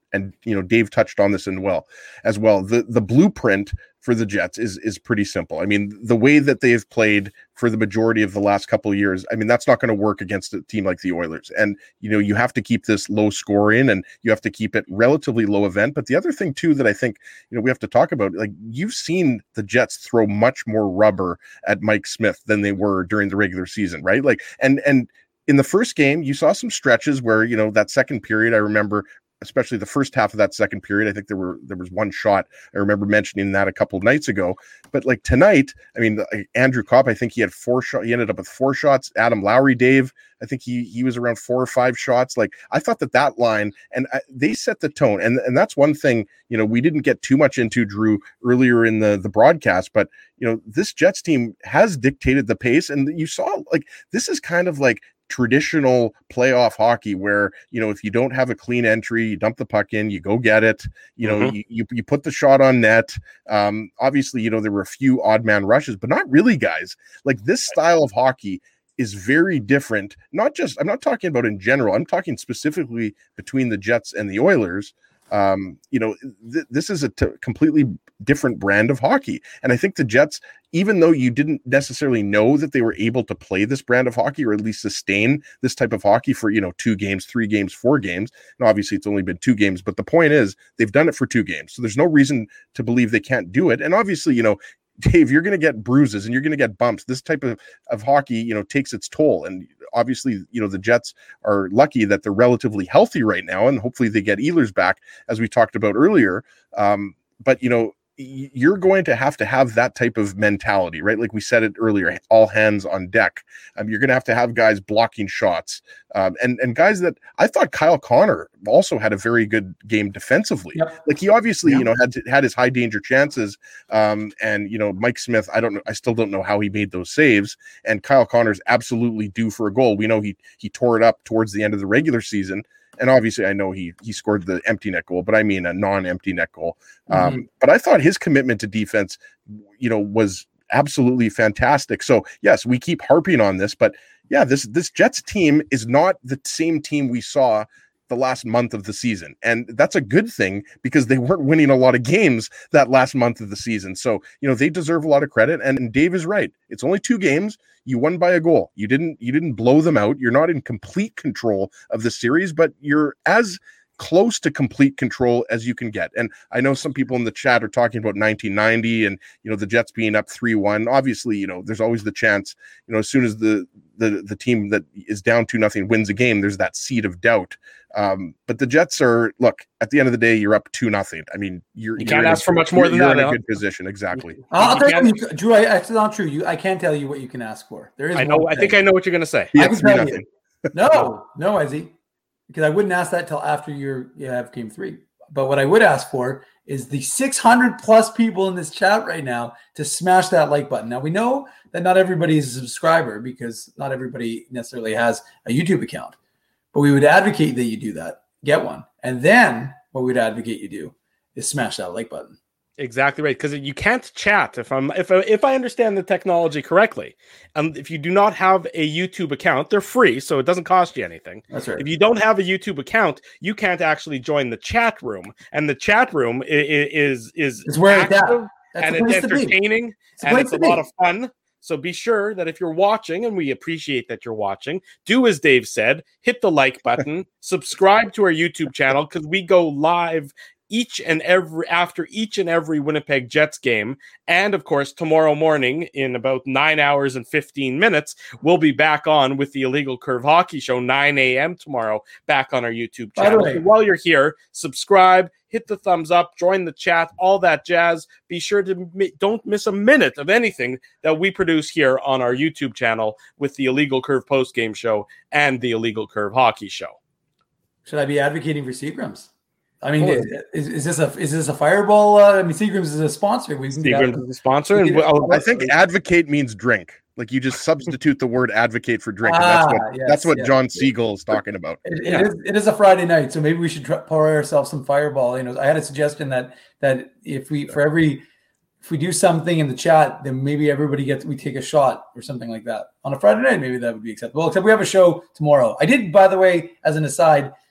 and you know Dave touched on this in well as well. The the blueprint for the Jets is is pretty simple. I mean, the way that they've played for the majority of the last couple of years, I mean, that's not going to work against a team like the Oilers. And you know, you have to keep this low scoring, and you have to keep it relatively low event. But the other thing too that I think you know we have to talk about, like you've seen the Jets throw much more rubber at Mike Smith than they were during the regular season, right? Like, and and in the first game, you saw some stretches where you know that second period, I remember. Especially the first half of that second period. I think there were there was one shot. I remember mentioning that a couple of nights ago. But like tonight, I mean, Andrew Kopp, I think he had four shots. He ended up with four shots. Adam Lowry, Dave, I think he he was around four or five shots. Like I thought that that line, and I, they set the tone. And and that's one thing, you know, we didn't get too much into, Drew, earlier in the, the broadcast. But, you know, this Jets team has dictated the pace. And you saw, like, this is kind of like traditional playoff hockey where, you know, if you don't have a clean entry, you dump the puck in, you go get it, you know, mm-hmm. you, you you put the shot on net. Um, obviously, you know, there were a few odd man rushes, but not really, guys. Like this style of hockey is very different. Not just, I'm not talking about in general, I'm talking specifically between the Jets and the Oilers. Um, you know, th- this is a t- completely different brand of hockey. And I think the Jets, even though you didn't necessarily know that they were able to play this brand of hockey or at least sustain this type of hockey for, you know, two games, three games, four games. And obviously it's only been two games, but the point is they've done it for two games. So there's no reason to believe they can't do it. And obviously, you know, Dave, you're going to get bruises and you're going to get bumps. This type of, of hockey, you know, takes its toll. And obviously, you know, the Jets are lucky that they're relatively healthy right now. And hopefully they get Ehlers back, as we talked about earlier. Um, but, you know, you're going to have to have that type of mentality, right? Like we said it earlier, all hands on deck. Um, you're going to have to have guys blocking shots, um, and and guys that I thought Kyle Connor also had a very good game defensively. Yep. Like he obviously, yep. you know, had to, had his high danger chances, um, and you know, Mike Smith. I don't know. I still don't know how he made those saves. And Kyle Connor's absolutely due for a goal. We know he he tore it up towards the end of the regular season. And obviously, I know he he scored the empty net goal, but I mean a non-empty net goal. Mm-hmm. Um, but I thought his commitment to defense, you know, was absolutely fantastic. So yes, we keep harping on this, but yeah, this this Jets team is not the same team we saw the last month of the season. And that's a good thing because they weren't winning a lot of games that last month of the season. So, you know, they deserve a lot of credit. And, and Dave is right. It's only two games. You won by a goal. You didn't, you didn't blow them out. You're not in complete control of the series, but you're as close to complete control as you can get. And I know some people in the chat are talking about nineteen ninety and, you know, the Jets being up three one. Obviously, you know, there's always the chance, you know, as soon as the, the, the team that is down two nothing wins a game, there's that seed of doubt. Um, but the Jets are, look, at the end of the day, you're up two nothing. I mean, you're, you can't you're ask a, for much more than you're that. You're in huh? a good position. Exactly. I'll tell you, you, Drew, I, that's not true. You, I can't tell you what you can ask for. There is. I know. I think I know what you're going to say. Yeah, I can three tell nothing. you. No, no, Izzy. Because I wouldn't ask that till after you're, you have game three. But what I would ask for is the six hundred plus people in this chat right now to smash that like button. Now, we know that not everybody is a subscriber because not everybody necessarily has a YouTube account. But we would advocate that you do that. Get one. And then what we'd advocate you do is smash that like button. Exactly right, because you can't chat if I'm if if I understand the technology correctly. And if you do not have a YouTube account, they're free, so it doesn't cost you anything. That's right. If you don't have a YouTube account, you can't actually join the chat room, and the chat room is is is it's where it's at. and it's entertaining it's and it's a be. lot of fun. So be sure that if you're watching, and we appreciate that you're watching, do as Dave said, hit the like button, subscribe to our YouTube channel because we go live each and every after each and every Winnipeg Jets game. And of course, tomorrow morning in about nine hours and fifteen minutes, we'll be back on with the Illegal Curve Hockey Show, nine a.m. tomorrow, back on our YouTube channel. So while you're here, subscribe, hit the thumbs up, join the chat, all that jazz. Be sure to mi- don't miss a minute of anything that we produce here on our YouTube channel with the Illegal Curve Postgame Show and the Illegal Curve Hockey Show. Should I be advocating for Seagram's? I mean, oh, is, is this a is this a fireball? Uh, I mean, Seagram's is a sponsor. We can Seagram's is a sponsor, and well, I think advocate means drink. Like you just substitute the word advocate for drink. And that's what ah, yes, that's what yes, John yes. Siegel is talking about. It, it, yeah. is, it is a Friday night, so maybe we should try, pour ourselves some Fireball. You know, I had a suggestion that that if we for every if we do something in the chat, then maybe everybody gets we take a shot or something like that on a Friday night. Maybe that would be acceptable. Except we have a show tomorrow. I did, by the way, as an aside,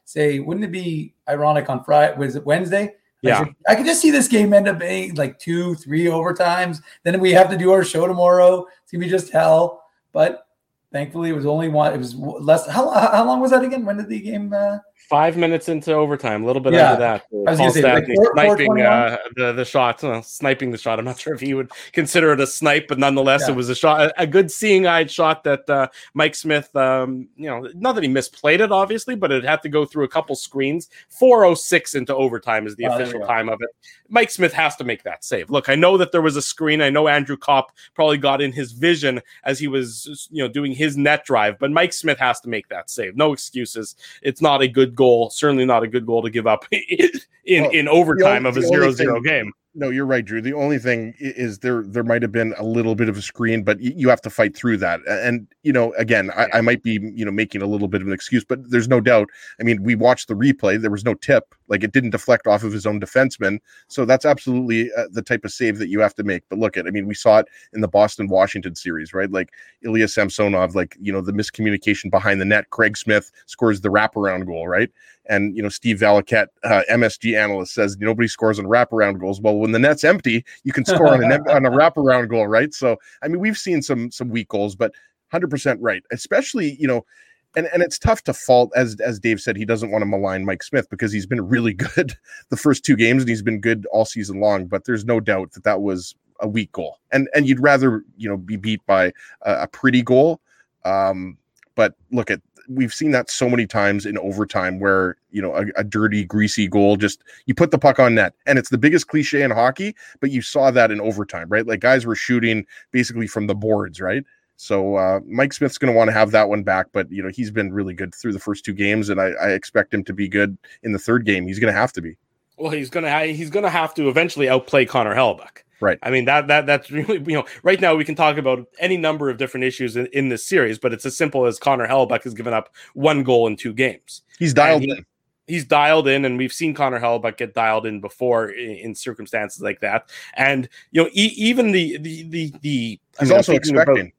say, wouldn't it be ironic on Friday? Was it Wednesday? Yeah. I, said, I could just see this game end up being like two, three overtimes. Then we have to do our show tomorrow. It's going to be just hell. But thankfully, it was only one. It was less. How, how long was that again? When did the game? Uh... Five minutes into overtime, a little bit Yeah. under that. I was going to say, like four, sniping uh, the, the shot, well, sniping the shot. I'm not sure if he would consider it a snipe, but nonetheless, yeah. It was a shot, a good seeing-eyed shot that uh, Mike Smith, um, you know, not that he misplayed it, obviously, but it had to go through a couple screens. four oh six into overtime is the oh, official time of it. Mike Smith has to make that save. Look, I know that there was a screen. I know Andrew Kopp probably got in his vision as he was, you know, doing his net drive, but Mike Smith has to make that save. No excuses. It's not a good goal. Certainly not a good goal to give up in, well, in overtime only, of a zero zero game. No, you're right, Drew. The only thing is there there might have been a little bit of a screen, but you have to fight through that. And, you know, again, I, I might be, you know, making a little bit of an excuse, but there's no doubt. I mean, we watched the replay. There was no tip. Like, it didn't deflect off of his own defenseman. So that's absolutely uh, the type of save that you have to make. But look at, I mean, we saw it in the Boston-Washington series, right? Like, Ilya Samsonov, like, you know, the miscommunication behind the net. Craig Smith scores the wraparound goal, right? And, you know, Steve Valiquette, uh, M S G analyst, says nobody scores on wraparound goals. Well, when the net's empty, you can score on, an, on a wraparound goal, right? So, I mean, we've seen some some weak goals, but one hundred percent right. Especially, you know, and, and it's tough to fault, as as Dave said, he doesn't want to malign Mike Smith because he's been really good the first two games, and he's been good all season long. But there's no doubt that that was a weak goal. And and you'd rather, you know, be beat by a, a pretty goal. Um, but look at, we've seen that so many times in overtime where, you know, a, a dirty, greasy goal, just you put the puck on net, and it's the biggest cliche in hockey, but you saw that in overtime, right? Like, guys were shooting basically from the boards, right? So uh, Mike Smith's going to want to have that one back, but, you know, he's been really good through the first two games, and I, I expect him to be good in the third game. He's going to have to be. Well, he's going to ha- he's going to have to eventually outplay Connor Hellebuyck. Right. I mean, that that that's really, you know, right now we can talk about any number of different issues in, in this series, but it's as simple as Connor Hellebuyck has given up one goal in two games. He's dialed he, in. He's dialed in, and we've seen Connor Hellebuyck get dialed in before in, in circumstances like that. And, you know, e- even the, the, the, the he's I mean, also expecting.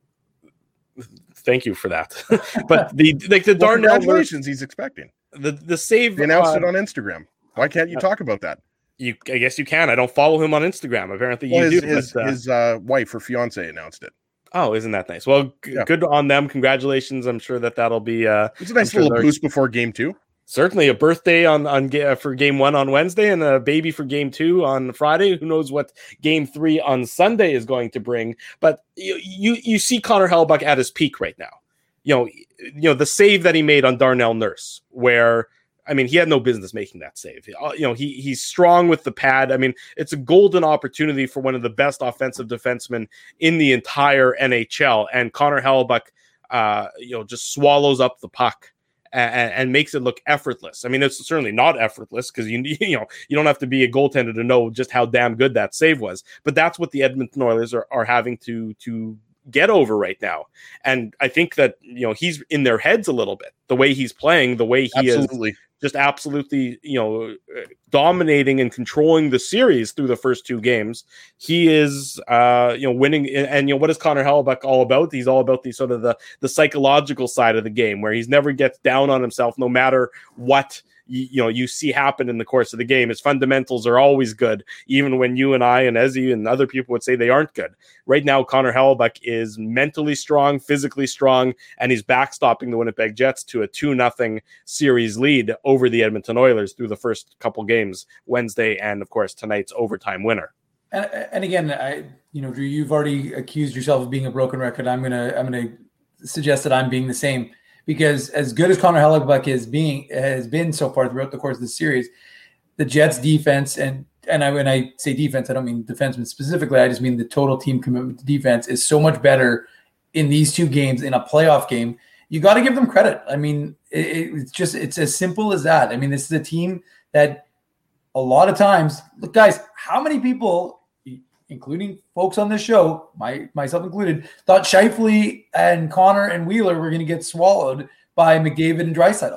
About, thank you for that. But the, like the well, Darnell congratulations, he's expecting. The, the save. He announced uh, it on Instagram. Why can't you talk about that? You, I guess you can. I don't follow him on Instagram. Apparently, well, you his, do. His, but, uh, his uh, wife or fiance announced it. Oh, isn't that nice? Well, g- yeah. Good on them. Congratulations. I'm sure that that'll be. Uh, it's a nice sure little boost before game two. Certainly, a birthday on on uh, for game one on Wednesday, and a baby for game two on Friday. Who knows what game three on Sunday is going to bring? But you you, you see Connor Hellebuyck at his peak right now. You know, you know the save that he made on Darnell Nurse, where. I mean, he had no business making that save. You know, he he's strong with the pad. I mean, it's a golden opportunity for one of the best offensive defensemen in the entire N H L. And Connor Hellebuyck, uh, you know, just swallows up the puck and, and makes it look effortless. I mean, it's certainly not effortless because you you know you don't have to be a goaltender to know just how damn good that save was. But that's what the Edmonton Oilers are are having to to. get over right now. And I think that, you know, he's in their heads a little bit, the way he's playing, the way he absolutely. is just absolutely, you know, dominating and controlling the series through the first two games. He is, uh, you know, winning. And, and, you know, what is Connor Hellebuyck all about? He's all about the sort of the, the psychological side of the game where he's never gets down on himself, no matter what, You, you know, you see happen in the course of the game. His fundamentals are always good, even when you and I and Ezzy and other people would say they aren't good. Right now, Connor Hellebuyck is mentally strong, physically strong, and he's backstopping the Winnipeg Jets to a two nothing series lead over the Edmonton Oilers through the first couple games, Wednesday, and of course tonight's overtime winner. And, and again, I, you know, Drew, you've already accused yourself of being a broken record. I'm gonna, I'm gonna suggest that I'm being the same. Because as good as Connor Hellebuyck is being has been so far throughout the course of the series, the Jets defense and and I when I say defense, I don't mean defensemen specifically. I just mean the total team commitment to defense is so much better in these two games in a playoff game. You got to give them credit. I mean, it, it's just it's as simple as that. I mean, this is a team that a lot of times, look, guys, how many people, including folks on this show, my myself included, thought Scheifele and Connor and Wheeler were going to get swallowed by McDavid and Draisaitl.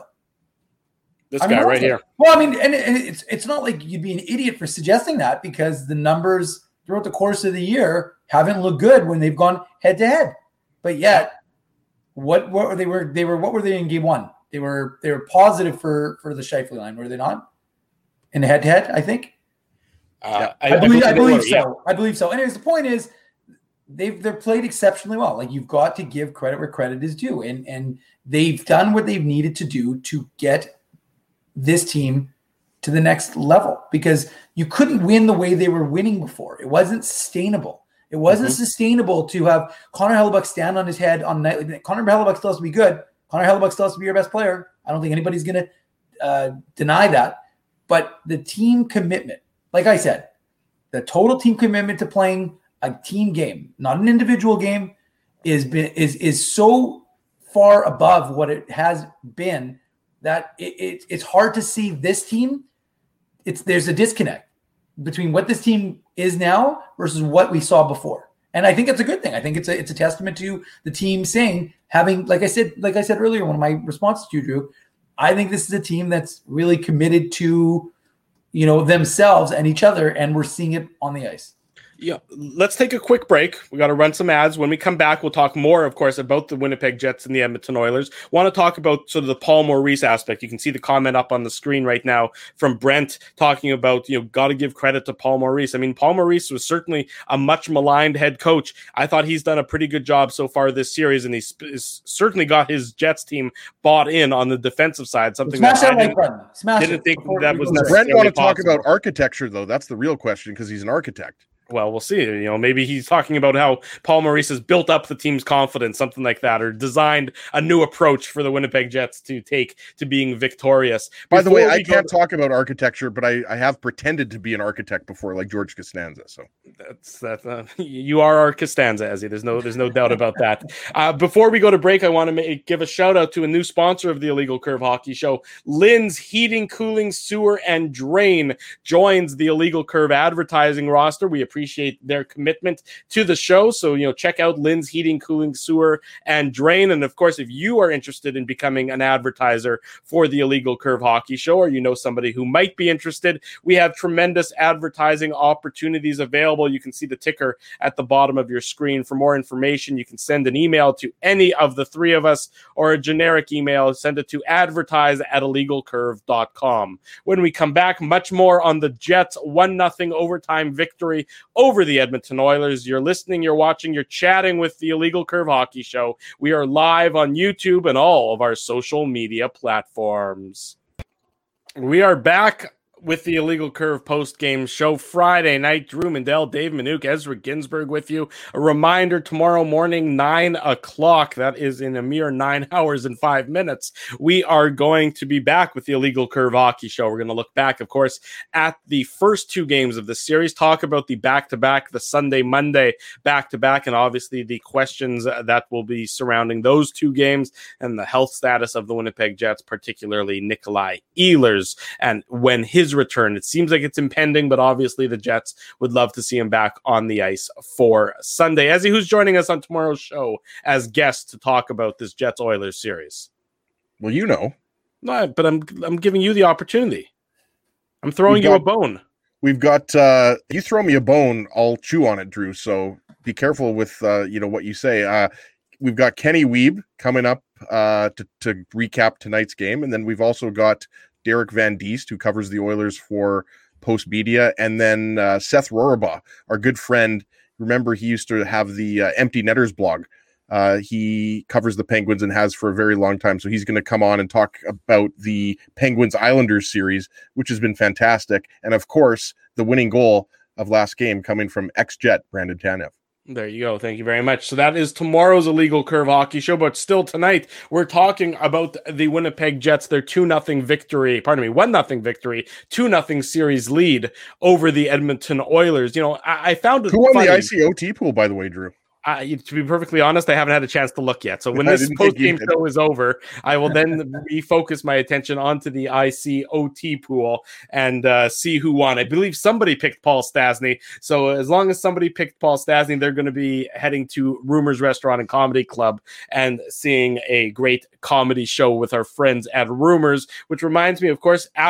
This I guy mean, right here. Well, I mean, and, and it's it's not like you'd be an idiot for suggesting that because the numbers throughout the course of the year haven't looked good when they've gone head to head. But yet, what what were they were they were what were they in game one? They were they were positive for for the Scheifele line, were they not? In the head-to-head, I think. Uh, I, I believe I believe were, so. Yeah. I believe so. Anyways, the point is, they've they're played exceptionally well. Like, you've got to give credit where credit is due, and and they've done what they've needed to do to get this team to the next level, because you couldn't win the way they were winning before. It wasn't sustainable. It wasn't mm-hmm. sustainable to have Connor Hellebuyck stand on his head on nightly. Connor Hellebuyck still has to be good. Connor Hellebuyck still has to be your best player. I don't think anybody's going to uh, deny that. But the team commitment, like I said, the total team commitment to playing a team game, not an individual game, is been, is is so far above what it has been that it, it, it's hard to see this team. It's there's a disconnect between what this team is now versus what we saw before, and I think it's a good thing. I think it's a it's a testament to the team saying, having like I said like I said earlier, one of my responses to you, Drew, I think this is a team that's really committed to, you know, themselves and each other, and we're seeing it on the ice. Yeah, let's take a quick break. We got to run some ads. When we come back, we'll talk more, of course, about the Winnipeg Jets and the Edmonton Oilers. Want to talk about sort of the Paul Maurice aspect. You can see the comment up on the screen right now from Brent talking about, you know, got to give credit to Paul Maurice. I mean, Paul Maurice was certainly a much maligned head coach. I thought he's done a pretty good job so far this series, and he's, he's certainly got his Jets team bought in on the defensive side. Something Smash that that I didn't, Smash didn't think that was necessarily Brent want to possible. talk about architecture, though. That's the real question, because he's an architect. Well, we'll see. You know, maybe he's talking about how Paul Maurice has built up the team's confidence, something like that, or designed a new approach for the Winnipeg Jets to take to being victorious. By the way, Before I we can't go- talk about architecture, but I, I have pretended to be an architect before, like George Costanza. So that's that. Uh, you are our Costanza, Ezzy. There's no, there's no doubt about that. Uh, before we go to break, I want to make, give a shout out to a new sponsor of the Illegal Curve Hockey Show. Lynn's Heating, Cooling, Sewer, and Drain joins the Illegal Curve advertising roster. We appreciate their commitment to the show. So, you know, check out Lynn's Heating, Cooling, Sewer, and Drain. And of course, if you are interested in becoming an advertiser for the Illegal Curve Hockey Show, or you know somebody who might be interested, we have tremendous advertising opportunities available. You can see the ticker at the bottom of your screen. For more information, you can send an email to any of the three of us, or a generic email. Send it to advertise at illegal curve dot com. When we come back, much more on the Jets' one nothing overtime victory over the Edmonton Oilers. You're listening, you're watching, you're chatting with the Illegal Curve Hockey Show. We are live on YouTube and all of our social media platforms. We are back with the Illegal Curve post-game show Friday night. Drew Mandel, Dave Minuk, Ezra Ginsburg with you. A reminder, tomorrow morning, nine o'clock, that is in a mere nine hours and five minutes, we are going to be back with the Illegal Curve Hockey Show. We're going to look back, of course, at the first two games of the series, talk about the back-to-back, the Sunday-Monday back-to-back, and obviously the questions that will be surrounding those two games and the health status of the Winnipeg Jets, particularly Nikolai Ehlers, and when his return. It seems like it's impending, but obviously the Jets would love to see him back on the ice for Sunday. Ezzy, who's joining us on tomorrow's show as guest to talk about this Jets Oilers series? Well, you know. No, but I'm I'm giving you the opportunity. I'm throwing We've you got, a bone. We've got uh you throw me a bone, I'll chew on it, Drew. So be careful with uh, you know, what you say. Uh we've got Kenny Wiebe coming up uh to, to recap tonight's game, and then we've also got Derek Van Diest, who covers the Oilers for Post Media, and then uh, Seth Rorabaugh, our good friend. Remember, he used to have the uh, Empty Netters blog. Uh, he covers the Penguins and has for a very long time. So he's going to come on and talk about the Penguins Islanders series, which has been fantastic. And of course, the winning goal of last game coming from ex-Jet Brandon Tanev. There you go. Thank you very much. So that is tomorrow's Illegal Curve Hockey Show, but still tonight we're talking about the Winnipeg Jets, their two nothing victory, pardon me, one nothing victory, two nothing series lead over the Edmonton Oilers. You know, I, I found it Who won funny. the I C O T pool, by the way, Drew? Uh, to be perfectly honest, I haven't had a chance to look yet. So when I this didn't think post-game you did. show is over, I will then refocus my attention onto the I C O T pool and uh, see who won. I believe somebody picked Paul Stastny. So as long as somebody picked Paul Stastny, they're going to be heading to Rumors Restaurant and Comedy Club and seeing a great comedy show with our friends at Rumors, which reminds me, of course, after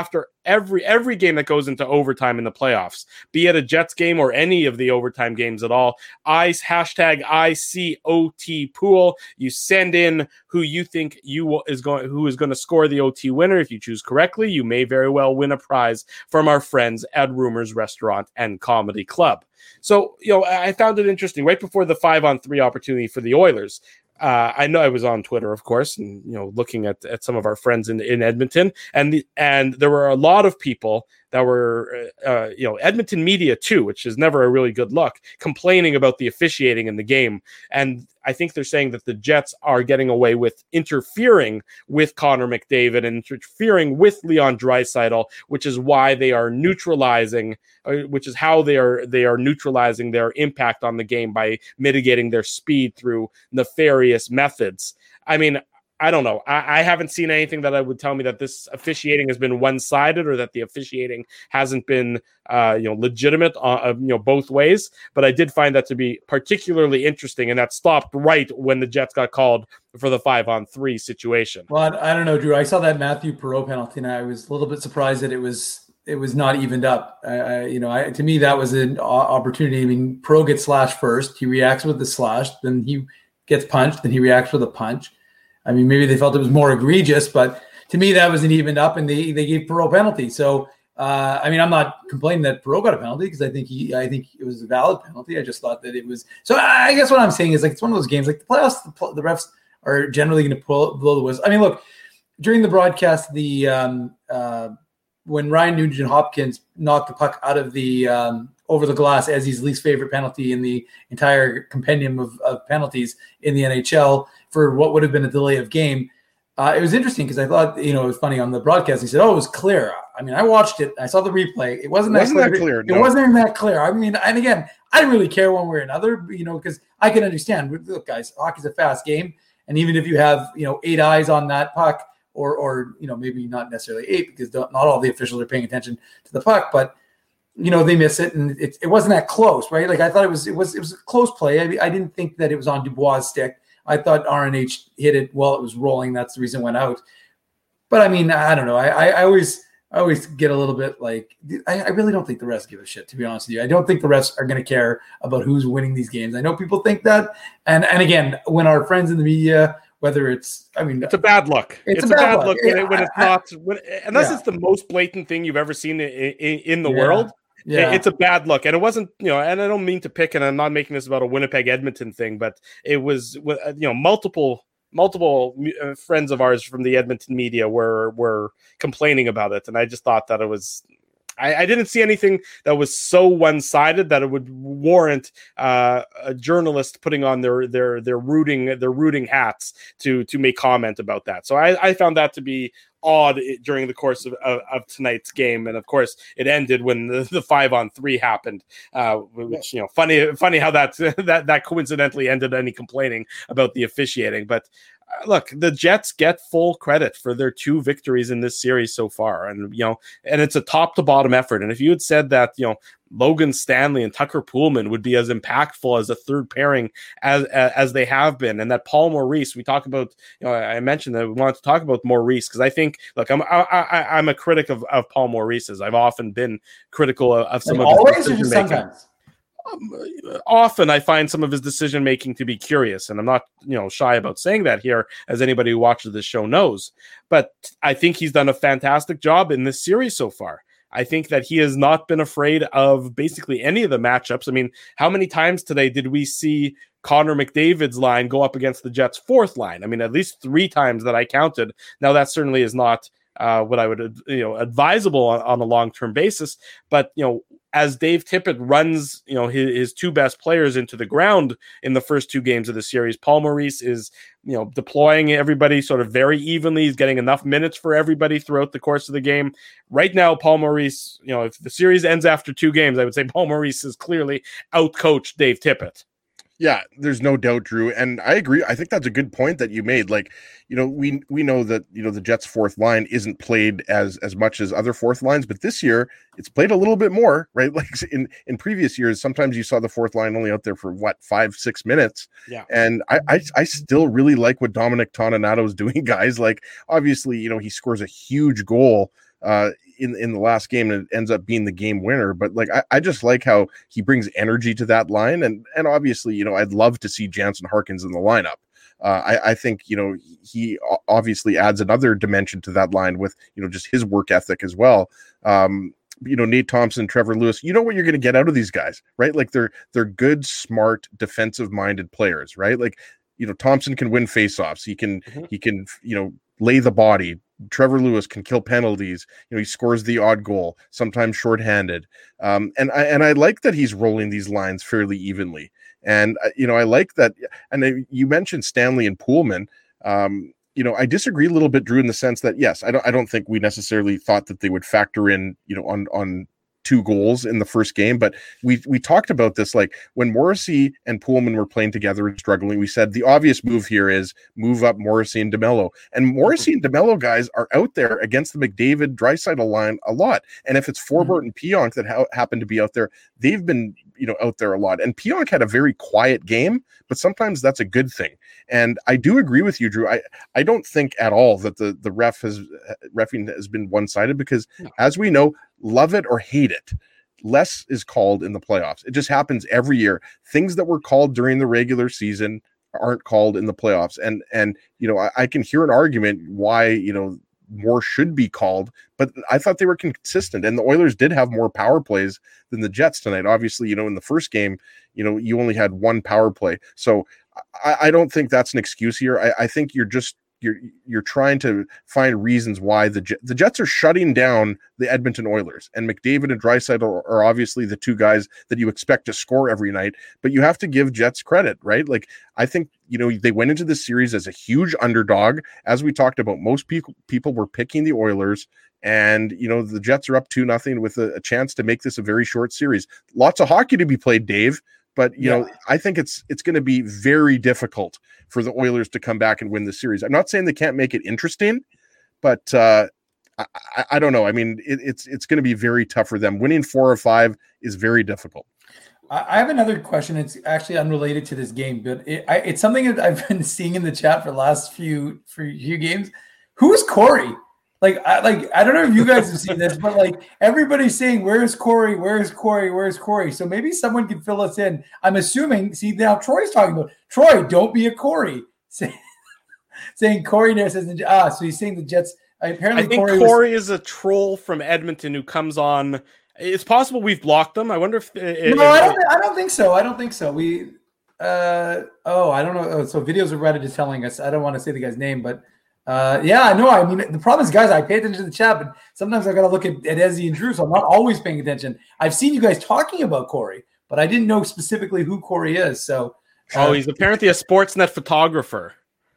every every game that goes into overtime in the playoffs, be it a Jets game or any of the overtime games at all. I hashtag I C O T pool. You send in who you think you is going who is going to score the O T winner. If you choose correctly, you may very well win a prize from our friends at Rumors Restaurant and Comedy Club. So, you know, I found it interesting right before the five on three opportunity for the Oilers. Uh, I know I was on Twitter, of course, and, you know, looking at, at some of our friends in, in Edmonton, and the, and there were a lot of people that were, uh, you know, Edmonton media too, which is never a really good look, complaining about the officiating in the game. And I think they're saying that the Jets are getting away with interfering with Connor McDavid and interfering with Leon Draisaitl, which is why they are neutralizing, uh, which is how they are they are neutralizing their impact on the game by mitigating their speed through nefarious methods. I mean, I don't know. I, I haven't seen anything that I would tell me that this officiating has been one-sided or that the officiating hasn't been, uh, you know, legitimate, uh, you know, both ways. But I did find that to be particularly interesting, and that stopped right when the Jets got called for the five-on-three situation. Well, I, I don't know, Drew. I saw that Matthew Perreault penalty, and I was a little bit surprised that it was it was not evened up. I, I, you know, I, to me, that was an opportunity. I mean, Perreault gets slashed first. He reacts with the slash, then he gets punched, then he reacts with a punch. I mean, maybe they felt it was more egregious, but to me, that wasn't evened up, and they, they gave Perreault penalty. So, uh, I mean, I'm not complaining that Perreault got a penalty because I think he, I think it was a valid penalty. I just thought that it was. So, I guess what I'm saying is like it's one of those games. Like the playoffs, the, the refs are generally going to pull blow the whistle. I mean, look, during the broadcast, the um, uh, when Ryan Nugent-Hopkins knocked the puck out of the um, over the glass as his least favorite penalty in the entire compendium of, of penalties in the N H L for what would have been a delay of game. Uh, it was interesting because I thought, you know, it was funny on the broadcast. He said, oh, it was clear. I mean, I watched it. I saw the replay. It wasn't, it wasn't that that clear. clear. It no. wasn't even that clear. I mean, and again, I didn't really care one way or another, you know, because I can understand. Look, guys, hockey's a fast game. And even if you have, you know, eight eyes on that puck or, or you know, maybe not necessarily eight because not all the officials are paying attention to the puck, but you know, they miss it, and it, it wasn't that close, right? Like I thought it was, it was, it was a close play. I, I didn't think that it was on Dubois' stick. I thought R N H hit it while it was rolling. That's the reason it went out. But I mean, I don't know. I, I, I always, I always get a little bit like, I, I really don't think the refs give a shit, to be honest with you. I don't think the refs are going to care about who's winning these games. I know people think that, and and again, when our friends in the media, whether it's, I mean, it's a bad look. It's, it's a, a bad, bad look, look when, yeah, it, when it's I, not, when, unless yeah. it's the most blatant thing you've ever seen in, in, in the yeah. world. Yeah. It's a bad look. And it wasn't, you know, and I don't mean to pick, and I'm not making this about a Winnipeg Edmonton thing, but it was, you know, multiple, multiple friends of ours from the Edmonton media were, were complaining about it. And I just thought that it was, I, I didn't see anything that was so one-sided that it would warrant uh, a journalist putting on their, their, their rooting, their rooting hats to, to make comment about that. So I, I found that to be odd during the course of, of, of tonight's game, and of course it ended when the, the five on three happened, uh, which, you know, funny funny how that that that coincidentally ended any complaining about the officiating. But uh, look, the Jets get full credit for their two victories in this series so far, and you know, and it's a top to bottom effort. And if you had said that, you know, Logan Stanley and Tucker Poolman would be as impactful as a third pairing as as they have been, and that Paul Maurice, we talk about, you know, I mentioned that we wanted to talk about Maurice because I think, look, I'm I, I, I'm a critic of, of Paul Maurice's. I've often been critical of, of some like of always his decision making. Sometimes? Um, often I find some of his decision making to be curious, and I'm not, you know, shy about saying that here, as anybody who watches this show knows. But I think he's done a fantastic job in this series so far. I think that he has not been afraid of basically any of the matchups. I mean, how many times today did we see Connor McDavid's line go up against the Jets' fourth line? I mean, at least three times that I counted. Now, that certainly is not uh, what I would, you know, advisable on, on a long-term basis. But, you know, as Dave Tippett runs, you know, his, his two best players into the ground in the first two games of the series, Paul Maurice is, you know, deploying everybody sort of very evenly. He's getting enough minutes for everybody throughout the course of the game. Right now, Paul Maurice, you know, if the series ends after two games, I would say Paul Maurice has clearly outcoached Dave Tippett. Yeah, there's no doubt, Drew. And I agree. I think that's a good point that you made. Like, you know, we we know that, you know, the Jets' fourth line isn't played as as much as other fourth lines, but this year it's played a little bit more, right? Like in, in previous years, sometimes you saw the fourth line only out there for what, five, six minutes. Yeah. And I I, I still really like what Dominic Toninato is doing, guys. Like, obviously, you know, he scores a huge goal, uh, in in the last game, and it ends up being the game winner. But like, I, I just like how he brings energy to that line, and and obviously, you know, I'd love to see Jansen Harkins in the lineup. Uh, I, I think, you know, he obviously adds another dimension to that line with, you know, just his work ethic as well. Um, you know, Nate Thompson, Trevor Lewis, you know what you're going to get out of these guys, right? Like they're, they're good, smart, defensive minded players, right? Like, you know, Thompson can win faceoffs. He can, mm-hmm. he can, you know, lay the body. Trevor Lewis can kill penalties. You know, he scores the odd goal, sometimes shorthanded. Um, and I, and I like that he's rolling these lines fairly evenly. And, uh, you know, I like that. And uh, you mentioned Stanley and Poolman. Um, you know, I disagree a little bit, Drew, in the sense that, yes, I don't, I don't think we necessarily thought that they would factor in, you know, on, on two goals in the first game. But we, we talked about this, like when Morrissey and Poolman were playing together and struggling, we said the obvious move here is move up Morrissey and DeMello. And Morrissey and DeMello guys are out there against the McDavid Draisaitl line a lot. And if it's Forbort mm-hmm. and Pionk that ha- happen to be out there, they've been, you know, out there a lot. And Pionk had a very quiet game, but sometimes that's a good thing. And I do agree with you, Drew. I, I don't think at all that the, the ref has reffing has been one-sided, because no. as we know, love it or hate it, less is called in the playoffs. It just happens every year. Things that were called during the regular season aren't called in the playoffs. And, and, you know, I, I can hear an argument why, you know, more should be called, but I thought they were consistent, and the Oilers did have more power plays than the Jets tonight. Obviously, you know, in the first game, you know, you only had one power play. So I, I don't think that's an excuse here. I, I think you're just, you're, you're trying to find reasons why the the Jets are shutting down the Edmonton Oilers, and McDavid and Draisaitl are, are obviously the two guys that you expect to score every night, but you have to give Jets credit, right? Like, I think, you know, they went into this series as a huge underdog. As we talked about, most people people were picking the Oilers, and, you know, the Jets are up two nothing with a, a chance to make this a very short series. Lots of hockey to be played, Dave, but, you yeah. know, I think it's it's going to be very difficult for the Oilers to come back and win the series. I'm not saying they can't make it interesting, but uh, I, I don't know. I mean, it, it's it's going to be very tough for them. Winning four or five is very difficult. I have another question. It's actually unrelated to this game, but it, I, it's something that I've been seeing in the chat for the last few for few games. Who's Corey? Like, I like I don't know if you guys have seen this, but like everybody's saying, "Where's Corey? Where's Corey? Where's Corey?" So maybe someone can fill us in. I'm assuming. See, now Troy's talking about Troy. Don't be a Corey. Say, saying Corey there says ah. So he's saying the Jets. Apparently, I think Corey, Corey was, is a troll from Edmonton who comes on. It's possible we've blocked them. I wonder if. if no, I don't. I don't think so. I don't think so. We. Uh. Oh, I don't know. Oh, so videos of Reddit is telling us. I don't want to say the guy's name, but. Uh, yeah, I know. I mean, the problem is, guys, I pay attention to the chat, but sometimes I got to look at, at Ezzy and Drew, so I'm not always paying attention. I've seen you guys talking about Corey, but I didn't know specifically who Corey is. So, uh, oh, he's apparently a Sportsnet photographer.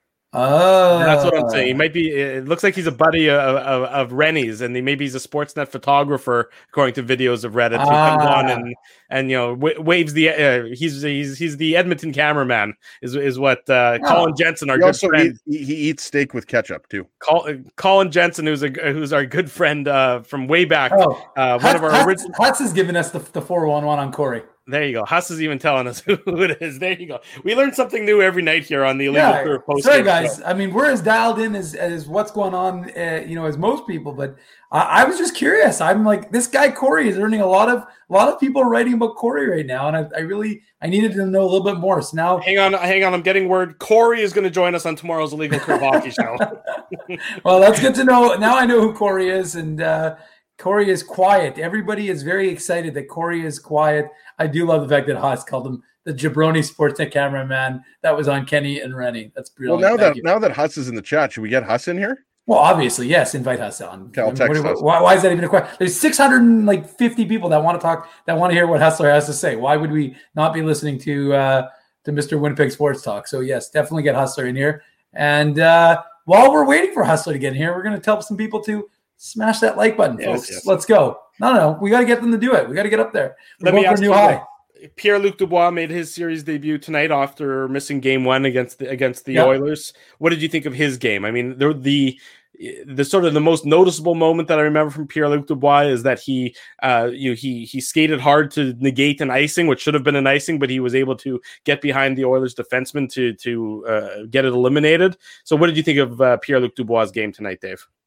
Oh, that's what I'm saying. He might be. It looks like he's a buddy of, of, of Rennie's, and he maybe he's a Sportsnet photographer, according to videos of Reddit. Who ah. comes on and and you know w- waves the. Uh, he's he's he's the Edmonton cameraman. Is is what uh, oh. Colin Jensen, our he good also friend. Eat, he eats steak with ketchup too. Col- Colin Jensen, who's a who's our good friend uh, from way back. Oh, uh, one Hutz, of our Hutz, original. Hutz has given us the the four one one on Corey. There you go. Huss is even telling us who it is. There you go. We learn something new every night here on the Illegal yeah, Career Post. Sorry, guys. Show. I mean, we're as dialed in as, as what's going on, uh, you know, as most people. But I, I was just curious. I'm like, this guy Corey is earning a lot of a lot of people are writing about Corey right now, and I, I really I needed to know a little bit more. So now, hang on, hang on. I'm getting word. Corey is going to join us on tomorrow's Illegal Career Hockey Show. Well, that's good to know. Now I know who Corey is, and. uh Corey is quiet. Everybody is very excited that Corey is quiet. I do love the fact that Haas called him the Jabroni Sportsnet cameraman that was on Kenny and Rennie. That's brilliant. Well, now Thank that you. now that Haas is in the chat, should we get Haas in here? Well, obviously, yes. Invite Haas on. Okay, I'll text what, why, why is that even a question? There's six hundred fifty people that want to talk, that want to hear what Hustler has to say. Why would we not be listening to uh, to Mister Winnipeg Sports Talk? So yes, definitely get Hustler in here. And uh, while we're waiting for Hustler to get in here, we're going to tell some people to smash that like button, yes, folks. yes. Let's go. No, no, we got to get them to do it. We got to get up there. We're Let me ask a new high. Pierre-Luc Dubois made his series debut tonight after missing game one against the against the yep. Oilers. What did you think of his game? I mean, the the the sort of the most noticeable moment that I remember from Pierre-Luc Dubois is that he uh you know, he he skated hard to negate an icing, which should have been an icing, but he was able to get behind the Oilers defenseman to to uh, get it eliminated. So what did you think of uh, Pierre-Luc Dubois' game tonight, Dave?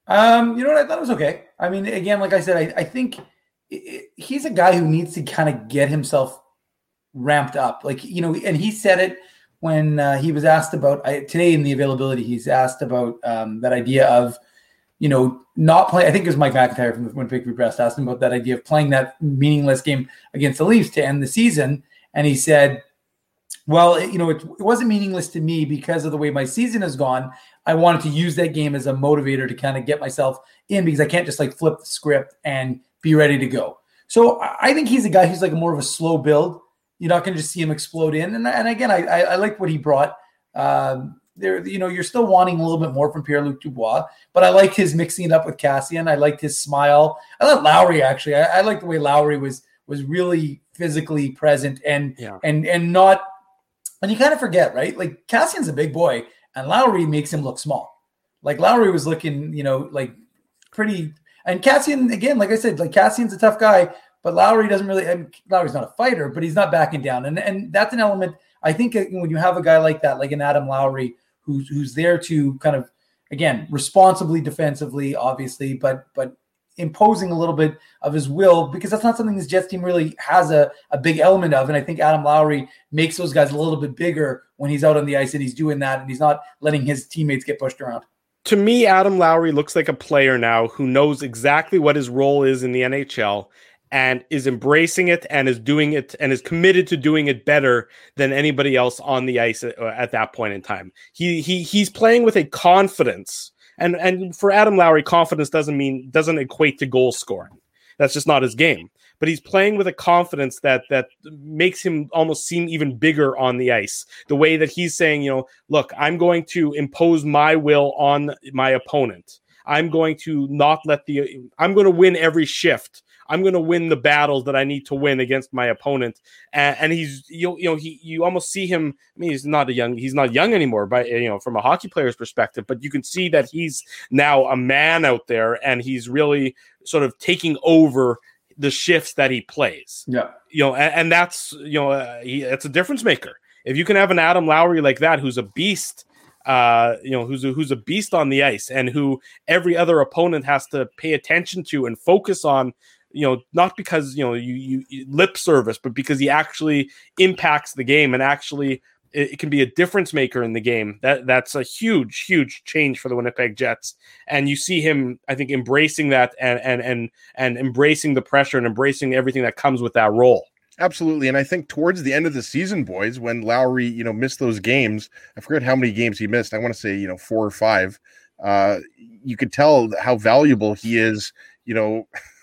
Um, you know what? I thought it was okay. I mean, again, like I said, I, I think it, he's a guy who needs to kind of get himself ramped up. Like, you know, and he said it when uh, he was asked about I, today in the availability, he's asked about um, that idea of, you know, not playing. I think it was Mike McIntyre from the Winnipeg Free Press asked him about that idea of playing that meaningless game against the Leafs to end the season. And he said, well, it, you know, it, it wasn't meaningless to me because of the way my season has gone. I wanted to use that game as a motivator to kind of get myself in because I can't just like flip the script and be ready to go. So I think he's a guy who's like more of a slow build. You're not going to just see him explode in. And, and again, I, I, I like what he brought. Um, there, you know, you're still wanting a little bit more from Pierre-Luc Dubois, but I liked his mixing it up with Kassian. I liked his smile. I like Lowry actually. I, I like the way Lowry was was really physically present and yeah. and and not. And you kind of forget, right? Like Kassian's a big boy, and Lowry makes him look small. Like Lowry was looking, you know, like pretty. And Kassian, again, like I said, like Cassian's a tough guy, but Lowry doesn't really. I mean, Lowry's not a fighter, but he's not backing down, and and that's an element. I think when you have a guy like that, like an Adam Lowry, who's who's there to kind of, again, responsibly defensively, obviously, but but imposing a little bit of his will, because that's not something this Jets team really has a, a big element of. And I think Adam Lowry makes those guys a little bit bigger when he's out on the ice and he's doing that and he's not letting his teammates get pushed around. To me, Adam Lowry looks like a player now who knows exactly what his role is in the N H L and is embracing it and is doing it and is committed to doing it better than anybody else on the ice at, at that point in time. He he he's playing with a confidence, and and for Adam Lowry, confidence doesn't mean doesn't equate to goal scoring. That's just not his game. But he's playing with a confidence that that makes him almost seem even bigger on the ice. The way that he's saying, you know, look, I'm going to impose my will on my opponent. I'm going to not let the I'm going to win every shift. I'm going to win the battles that I need to win against my opponent. And, and he's, you, you know, he, you almost see him. I mean, he's not a young, he's not young anymore, but you know, from a hockey player's perspective, but you can see that he's now a man out there and he's really sort of taking over the shifts that he plays. Yeah. You know, and, and that's, you know, uh, he, it's a difference maker. If you can have an Adam Lowry like that, who's a beast, uh, you know, who's a, who's a beast on the ice and who every other opponent has to pay attention to and focus on, you know, not because, you know, you, you, you lip service, but because he actually impacts the game and actually it, it can be a difference maker in the game. That that's a huge, huge change for the Winnipeg Jets. And you see him, I think, embracing that and, and, and, and embracing the pressure and embracing everything that comes with that role. Absolutely. And I think towards the end of the season, boys, when Lowry, you know, missed those games, I forget how many games he missed. I want to say, you know, four or five. Uh, you could tell how valuable he is, you know.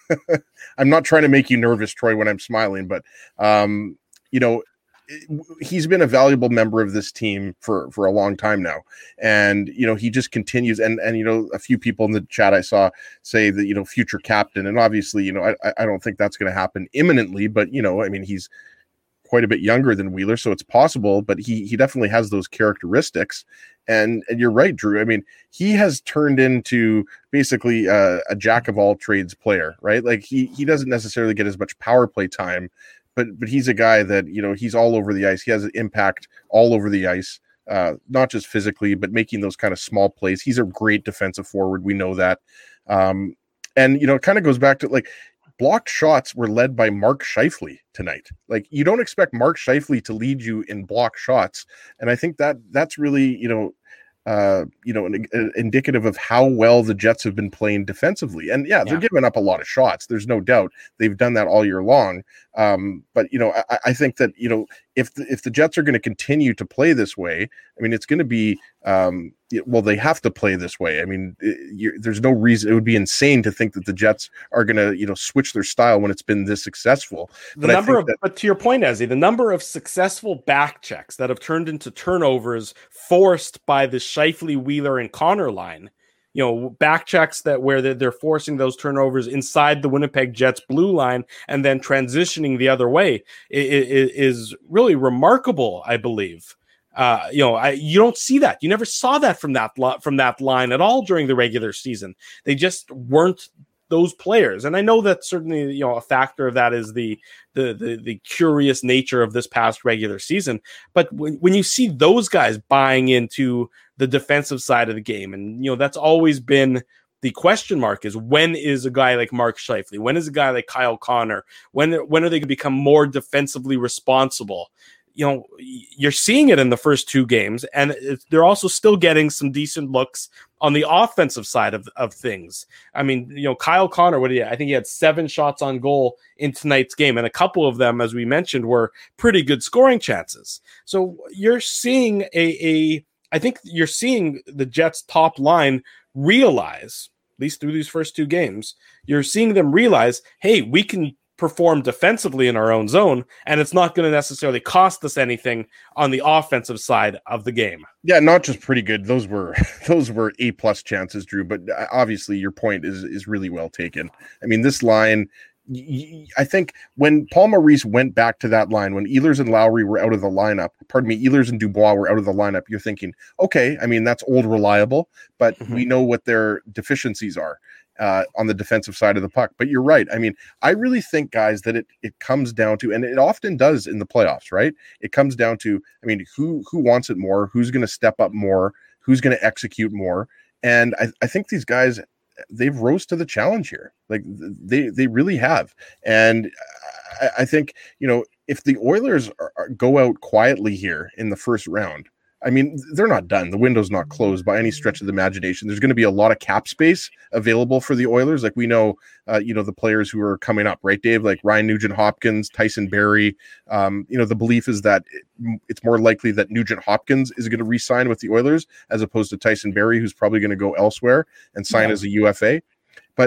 I'm not trying to make you nervous, Troy, when I'm smiling, but, um, you know, he's been a valuable member of this team for, for a long time now. And, you know, he just continues. And, and, you know, a few people in the chat I saw say that, you know, future captain. And obviously, you know, I, I don't think that's going to happen imminently, but, you know, I mean, he's quite a bit younger than Wheeler, so it's possible, but he he definitely has those characteristics. And and you're right, Drew. I mean, he has turned into basically uh, a jack of all trades player, right? Like he he doesn't necessarily get as much power play time, but but he's a guy that, you know, he's all over the ice. He has an impact all over the ice, uh, not just physically, but making those kind of small plays. He's a great defensive forward. We know that. Um, and, you know, it kind of goes back to like, blocked shots were led by Mark Scheifele tonight. Like you don't expect Mark Scheifele to lead you in block shots. And I think that that's really, you know, uh, you know, an, an indicative of how well the Jets have been playing defensively. And yeah, they're yeah. giving up a lot of shots. There's no doubt they've done that all year long. Um, but, you know, I, I think that, you know, if the, if the Jets are going to continue to play this way, I mean, it's going to be, um, well, they have to play this way. I mean, it, there's no reason. It would be insane to think that the Jets are going to, you know, switch their style when it's been this successful. The but number of, that, but to your point, Ezzy, the number of successful back checks that have turned into turnovers forced by the Scheifele, Wheeler, and Connor line, you know, back checks that where they're, they're forcing those turnovers inside the Winnipeg Jets blue line and then transitioning the other way is, is really remarkable, I believe. Uh, you know, I, you don't see that. You never saw that from that lo- from that line at all during the regular season. They just weren't those players. And I know that certainly, you know, a factor of that is the the the, the curious nature of this past regular season. But when, when you see those guys buying into the defensive side of the game, and, you know, that's always been The question mark is, when is a guy like Mark Scheifele? When is a guy like Kyle Connor? When, when are they going to become more defensively responsible? You know, you're seeing it in the first two games, and it's, they're also still getting some decent looks on the offensive side of, of things. I mean, you know, Kyle Connor, what did he, I think he had seven shots on goal in tonight's game, and a couple of them, as we mentioned, were pretty good scoring chances. So you're seeing a, a I think you're seeing the Jets top line realize, at least through these first two games, you're seeing them realize, hey, we can perform defensively in our own zone, and it's not going to necessarily cost us anything on the offensive side of the game. Yeah, not just pretty good. Those were those were A plus chances, Drew. But obviously, your point is is really well taken. I mean, this line. I think when Paul Maurice went back to that line, when Ehlers and Lowry were out of the lineup, pardon me, Ehlers and Dubois were out of the lineup, you're thinking, okay, I mean, that's old reliable, but mm-hmm. we know what their deficiencies are uh, on the defensive side of the puck. But you're right. I mean, I really think, guys, that it it comes down to, and it often does in the playoffs, right? It comes down to, I mean, who who wants it more? Who's going to step up more? Who's going to execute more? And I, I think these guys, they've rose to the challenge here. Like they, they really have. And I, I think, you know, if the Oilers are, are, go out quietly here in the first round, I mean, they're not done. The window's not closed by any stretch of the imagination. There's going to be a lot of cap space available for the Oilers. Like we know, uh, you know, the players who are coming up, right, Dave? Like Ryan Nugent-Hopkins, Tyson Barrie. Um, you know, the belief is that it, it's more likely that Nugent-Hopkins is going to re-sign with the Oilers as opposed to Tyson Barrie, who's probably going to go elsewhere and sign yeah. as a U F A. But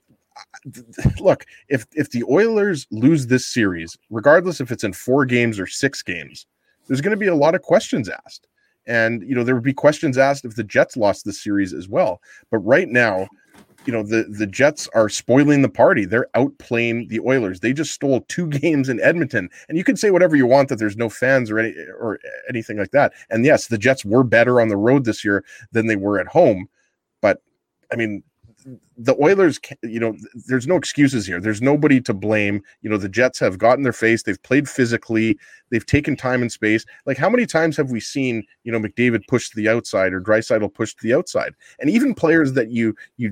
look, if if the Oilers lose this series, regardless if it's in four games or six games, there's going to be a lot of questions asked. And, you know, there would be questions asked if the Jets lost this series as well. But right now, you know, the, the Jets are spoiling the party. They're outplaying the Oilers. They just stole two games in Edmonton. And you can say whatever you want, that there's no fans or any, or anything like that. And yes, the Jets were better on the road this year than they were at home. But, I mean, the Oilers, you know, there's no excuses here. There's nobody to blame. You know, the Jets have gotten their face. They've played physically. They've taken time and space. Like, how many times have we seen, you know, McDavid push to the outside or Draisaitl push to the outside? And even players that you, you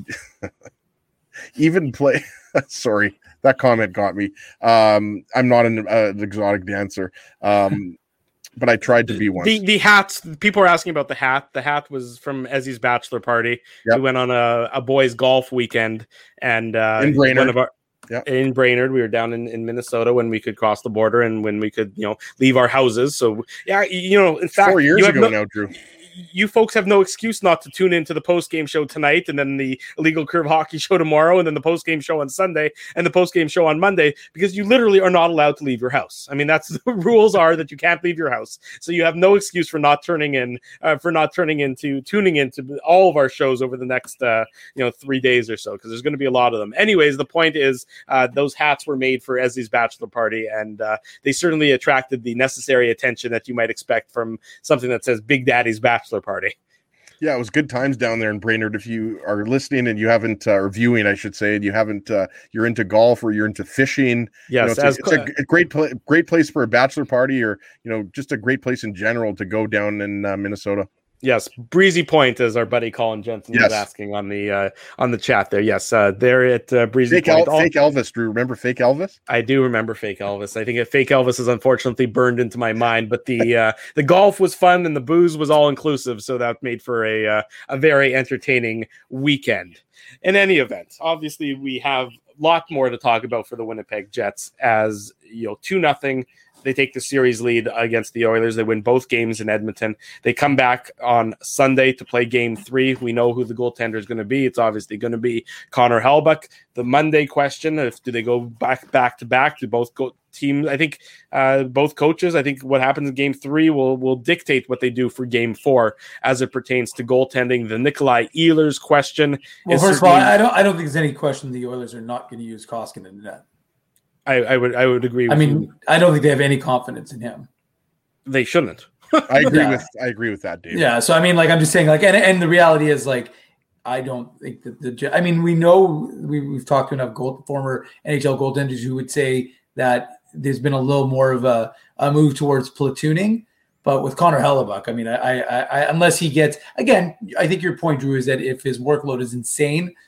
even play, sorry, that comment got me. Um, I'm not an, uh, an exotic dancer. Um, But I tried to be one. The the hats, people are asking about the hat. The hat was from Ezzy's bachelor party. Yep. We went on a, a boys golf weekend, and uh, in Brainerd. One of our, yep. in Brainerd, we were down in, in Minnesota when we could cross the border and when we could, you know, leave our houses. So yeah, you know, in fact, four years you have ago no, now, Drew. You folks have no excuse not to tune into the post-game show tonight, and then the Illegal Curve Hockey show tomorrow, and then the post-game show on Sunday, and the post-game show on Monday, because you literally are not allowed to leave your house. I mean, that's the rules are that you can't leave your house. So you have no excuse for not turning in, uh, for not turning into, tuning into all of our shows over the next, uh, you know, three days or so, because there's going to be a lot of them. Anyways, the point is, uh, those hats were made for Ezzy's bachelor party, and uh, they certainly attracted the necessary attention that you might expect from something that says Big Daddy's bachelor party. Yeah, it was good times down there in Brainerd. If you are listening and you haven't, uh, or viewing, I should say, and you haven't, uh, you're into golf or you're into fishing. Yes, you know, it's, as, a, it's a great, pl- great place for a bachelor party, or you know, just a great place in general to go down in uh, Minnesota. Yes, Breezy Point, as our buddy Colin Jensen yes. was asking on the uh, on the chat there. Yes, uh, there at uh, Breezy fake Point. El- fake Elvis, Drew. Remember Fake Elvis? I do remember Fake Elvis. I think Fake Elvis is unfortunately burned into my mind, but the uh, the golf was fun and the booze was all inclusive, so that made for a uh, a very entertaining weekend. In any event, obviously we have a lot more to talk about for the Winnipeg Jets, as you know, two nothing. They take the series lead against the Oilers. They win both games in Edmonton. They come back on Sunday to play game three. We know who the goaltender is going to be. It's obviously going to be Connor Hellebuyck. The Monday question, if do they go back back to back? Do both go teams? I think uh, both coaches, I think what happens in game three will, will dictate what they do for game four as it pertains to goaltending. The Nikolai Ehlers question. Well, first of all, I don't, I don't think there's any question the Oilers are not going to use Koskinen in net. I, I would I would agree with I mean, you. I don't think they have any confidence in him. They shouldn't. I agree yeah. with I agree with that, Dave. Yeah, so I mean, like I'm just saying, like, and, and the reality is, like, I don't think that the. I mean, we know we, we've talked to enough gold, former N H L goaltenders who would say that there's been a little more of a, a move towards platooning. But with Connor Hellebuyck, I mean, I, I, I unless he gets again, I think your point, Drew, is that if his workload is insane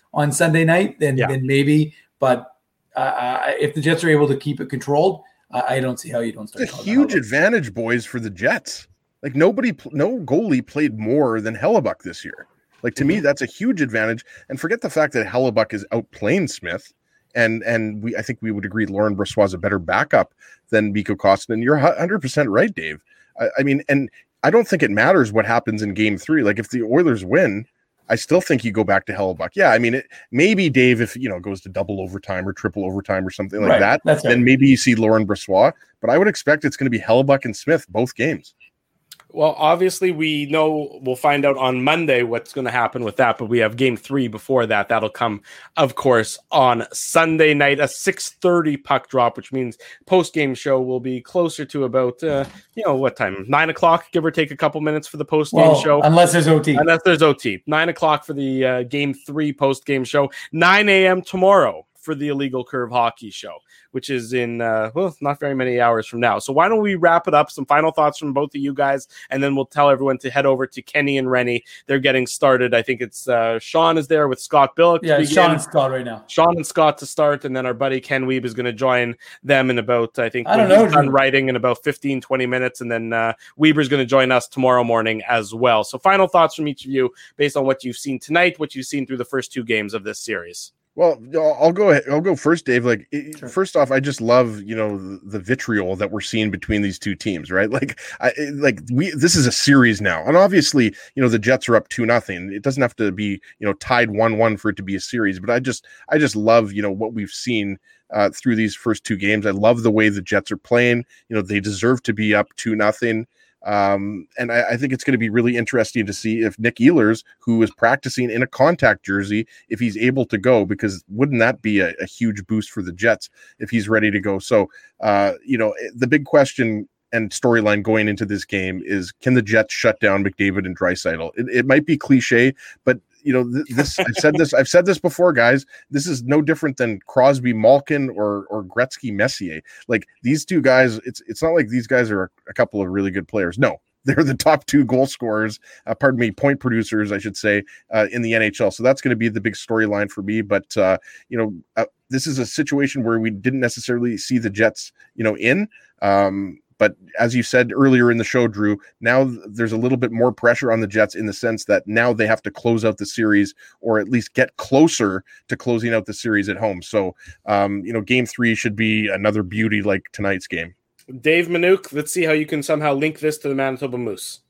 on Sunday night, then, Yeah. then maybe. But uh, if the Jets are able to keep it controlled, uh, I don't see how you don't start. It's a huge advantage, boys, for the Jets. Like nobody, no goalie played more than Hellebuck this year. Like to mm-hmm. me, that's a huge advantage. And forget the fact that Hellebuck is outplaying Smith. And and we, I think we would agree, Laurent Brossoit is a better backup than Mikko Koskinen. You're one hundred percent right, Dave. I, I mean, and I don't think it matters what happens in game three. Like if the Oilers win, I still think you go back to Hellebuck. Yeah, I mean, it, maybe Dave, if you know, goes to double overtime or triple overtime or something like right. that, That's then right. maybe you see Laurent Brossoit. But I would expect it's going to be Hellebuck and Smith both games. Well, obviously, we know we'll find out on Monday what's going to happen with that, but we have game three before that. That'll come, of course, on Sunday night, a six thirty puck drop, which means post-game show will be closer to about, uh, you know, what time? nine o'clock, give or take a couple minutes for the post-game well, show. Unless there's O T. Unless there's O T. nine o'clock for the uh, game three post-game show. nine a.m. tomorrow for the Illegal Curve Hockey Show, which is in, uh, well, not very many hours from now. So why don't we wrap it up? Some final thoughts from both of you guys, and then we'll tell everyone to head over to Kenny and Rennie. They're getting started. I think it's uh, Sean is there with Scott Billick. Yeah, Sean and Scott right now. Sean and Scott to start, and then our buddy Ken Wiebe is going to join them in about, I think, I don't know, done writing in about fifteen, twenty minutes, and then uh, Weber's going to join us tomorrow morning as well. So final thoughts from each of you based on what you've seen tonight, what you've seen through the first two games of this series. Well, I'll go ahead. I'll go first, Dave. Like, sure. First off, I just love, you know, the, the vitriol that we're seeing between these two teams, right? Like, I like we. This is a series now, and obviously, you know, the Jets are up two nothing. It doesn't have to be, you know, tied one one for it to be a series. But I just, I just love, you know, what we've seen uh, through these first two games. I love the way the Jets are playing. You know, they deserve to be up two nothing. Um, and I, I think it's going to be really interesting to see if Nick Ehlers, who is practicing in a contact jersey, if he's able to go, because wouldn't that be a, a huge boost for the Jets if he's ready to go? So, uh, you know, the big question and storyline going into this game is, can the Jets shut down McDavid and Draisaitl? It, it might be cliche, but you know, th- this I've said this I've said this before, guys. This is no different than Crosby, Malkin, or or Gretzky, Messier. Like these two guys, it's it's not like these guys are a, a couple of really good players. No, they're the top two goal scorers, uh, pardon me, point producers, I should say, uh, in the N H L. So that's going to be the big storyline for me. But uh, you know, uh, this is a situation where we didn't necessarily see the Jets, you know, in. Um, But as you said earlier in the show, Drew, now there's a little bit more pressure on the Jets in the sense that now they have to close out the series, or at least get closer to closing out the series at home. So, um, you know, game three should be another beauty like tonight's game. Dave Minuk, let's see how you can somehow link this to the Manitoba Moose.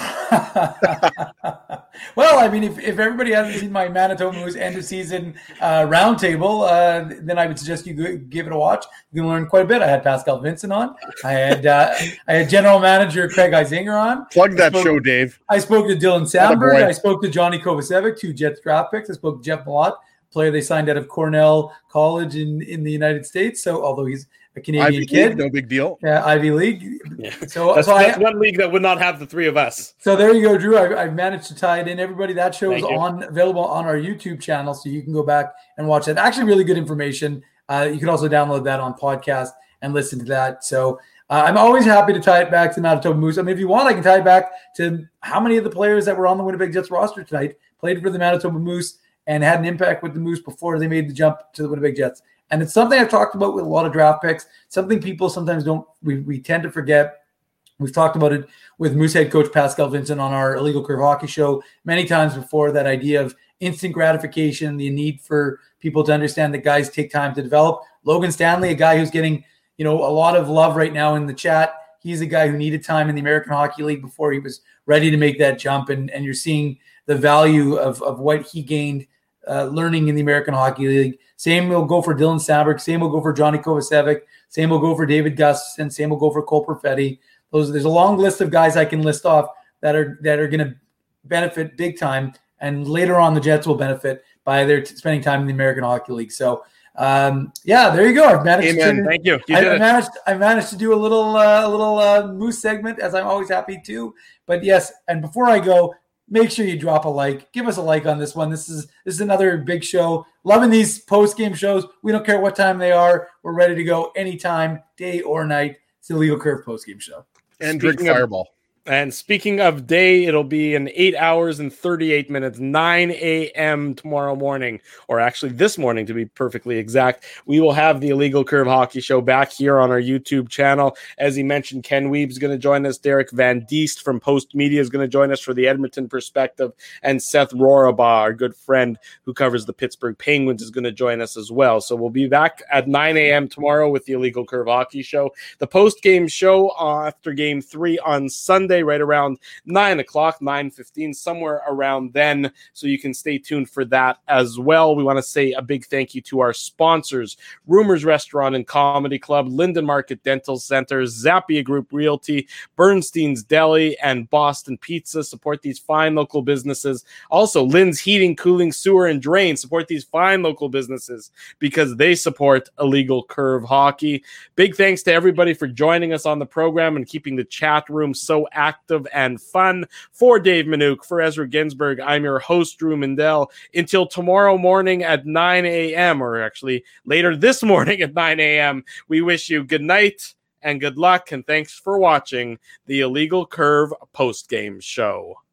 Well, I mean, if, if everybody hasn't seen my Manitoba Moose end of season uh, roundtable, uh, then I would suggest you go, give it a watch. You can learn quite a bit. I had Pascal Vincent on. I had uh, I had General Manager Craig Isinger on. Plug that spoke, show, Dave. I spoke to Dylan Sandberg. I spoke to Johnny Kovacevic, two Jets draft picks. I spoke to Jeff Malott, player they signed out of Cornell College in, in the United States. So although he's a Canadian Ivy kid, League, no big deal. Yeah, Ivy League. Yeah. So that's, so that's I, one league that would not have the three of us. So there you go, Drew. I, I've managed to tie it in. Everybody, that show Thank is you. on available on our YouTube channel, so you can go back and watch that. Actually, really good information. Uh, you can also download that on podcast and listen to that. So uh, I'm always happy to tie it back to the Manitoba Moose. I mean, if you want, I can tie it back to how many of the players that were on the Winnipeg Jets roster tonight played for the Manitoba Moose and had an impact with the Moose before they made the jump to the Winnipeg Jets. And it's something I've talked about with a lot of draft picks, something people sometimes don't, we, we tend to forget. We've talked about it with Moose head coach Pascal Vincent on our Illegal Curve Hockey Show many times before, that idea of instant gratification, the need for people to understand that guys take time to develop. Logan Stanley, a guy who's getting, you know, a lot of love right now in the chat. He's a guy who needed time in the American Hockey League before he was ready to make that jump. And, and you're seeing the value of, of what he gained uh, learning in the American Hockey League. Same will go for Dylan Sandberg. Same will go for Johnny Kovacevic. Same will go for David Gustafson. Same will go for Cole Perfetti. Those, there's a long list of guys I can list off that are that are going to benefit big time. And later on, the Jets will benefit by their t- spending time in the American Hockey League. So, um, yeah, there you go. I've managed Amen. to Thank you. you I, did I it. managed. I managed to do a little, uh, a little uh, Moose segment, as I'm always happy to. But yes, and before I go, make sure you drop a like. Give us a like on this one. This is this is another big show. Loving these post-game shows. We don't care what time they are. We're ready to go anytime, day or night. It's the Illegal Curve post-game show. And Speaking drink of- Fireball. And speaking of day, it'll be in eight hours and thirty-eight minutes, nine a.m. tomorrow morning, or actually this morning to be perfectly exact. We will have the Illegal Curve Hockey Show back here on our YouTube channel. As he mentioned, Ken Weeb's going to join us. Derek Van Diest from Post Media is going to join us for the Edmonton perspective. And Seth Rorabaugh, our good friend who covers the Pittsburgh Penguins, is going to join us as well. So we'll be back at nine a.m. tomorrow with the Illegal Curve Hockey Show. The post-game show after Game three on Sunday, right around nine o'clock, nine fifteen, somewhere around then. So you can stay tuned for that as well. We want to say a big thank you to our sponsors, Rumors Restaurant and Comedy Club, Linden Market Dental Center, Zappia Group Realty, Bernstein's Deli, and Boston Pizza. Support these fine local businesses. Also, Lynn's Heating, Cooling, Sewer, and Drain. Support these fine local businesses because they support Illegal Curve Hockey. Big thanks to everybody for joining us on the program and keeping the chat room so active and fun. For Dave Minuk, for Ezra Ginsburg, I'm your host, Drew Mindell. Until tomorrow morning at nine a.m., or actually later this morning at nine a.m., we wish you good night and good luck, and thanks for watching the Illegal Curve post-game show.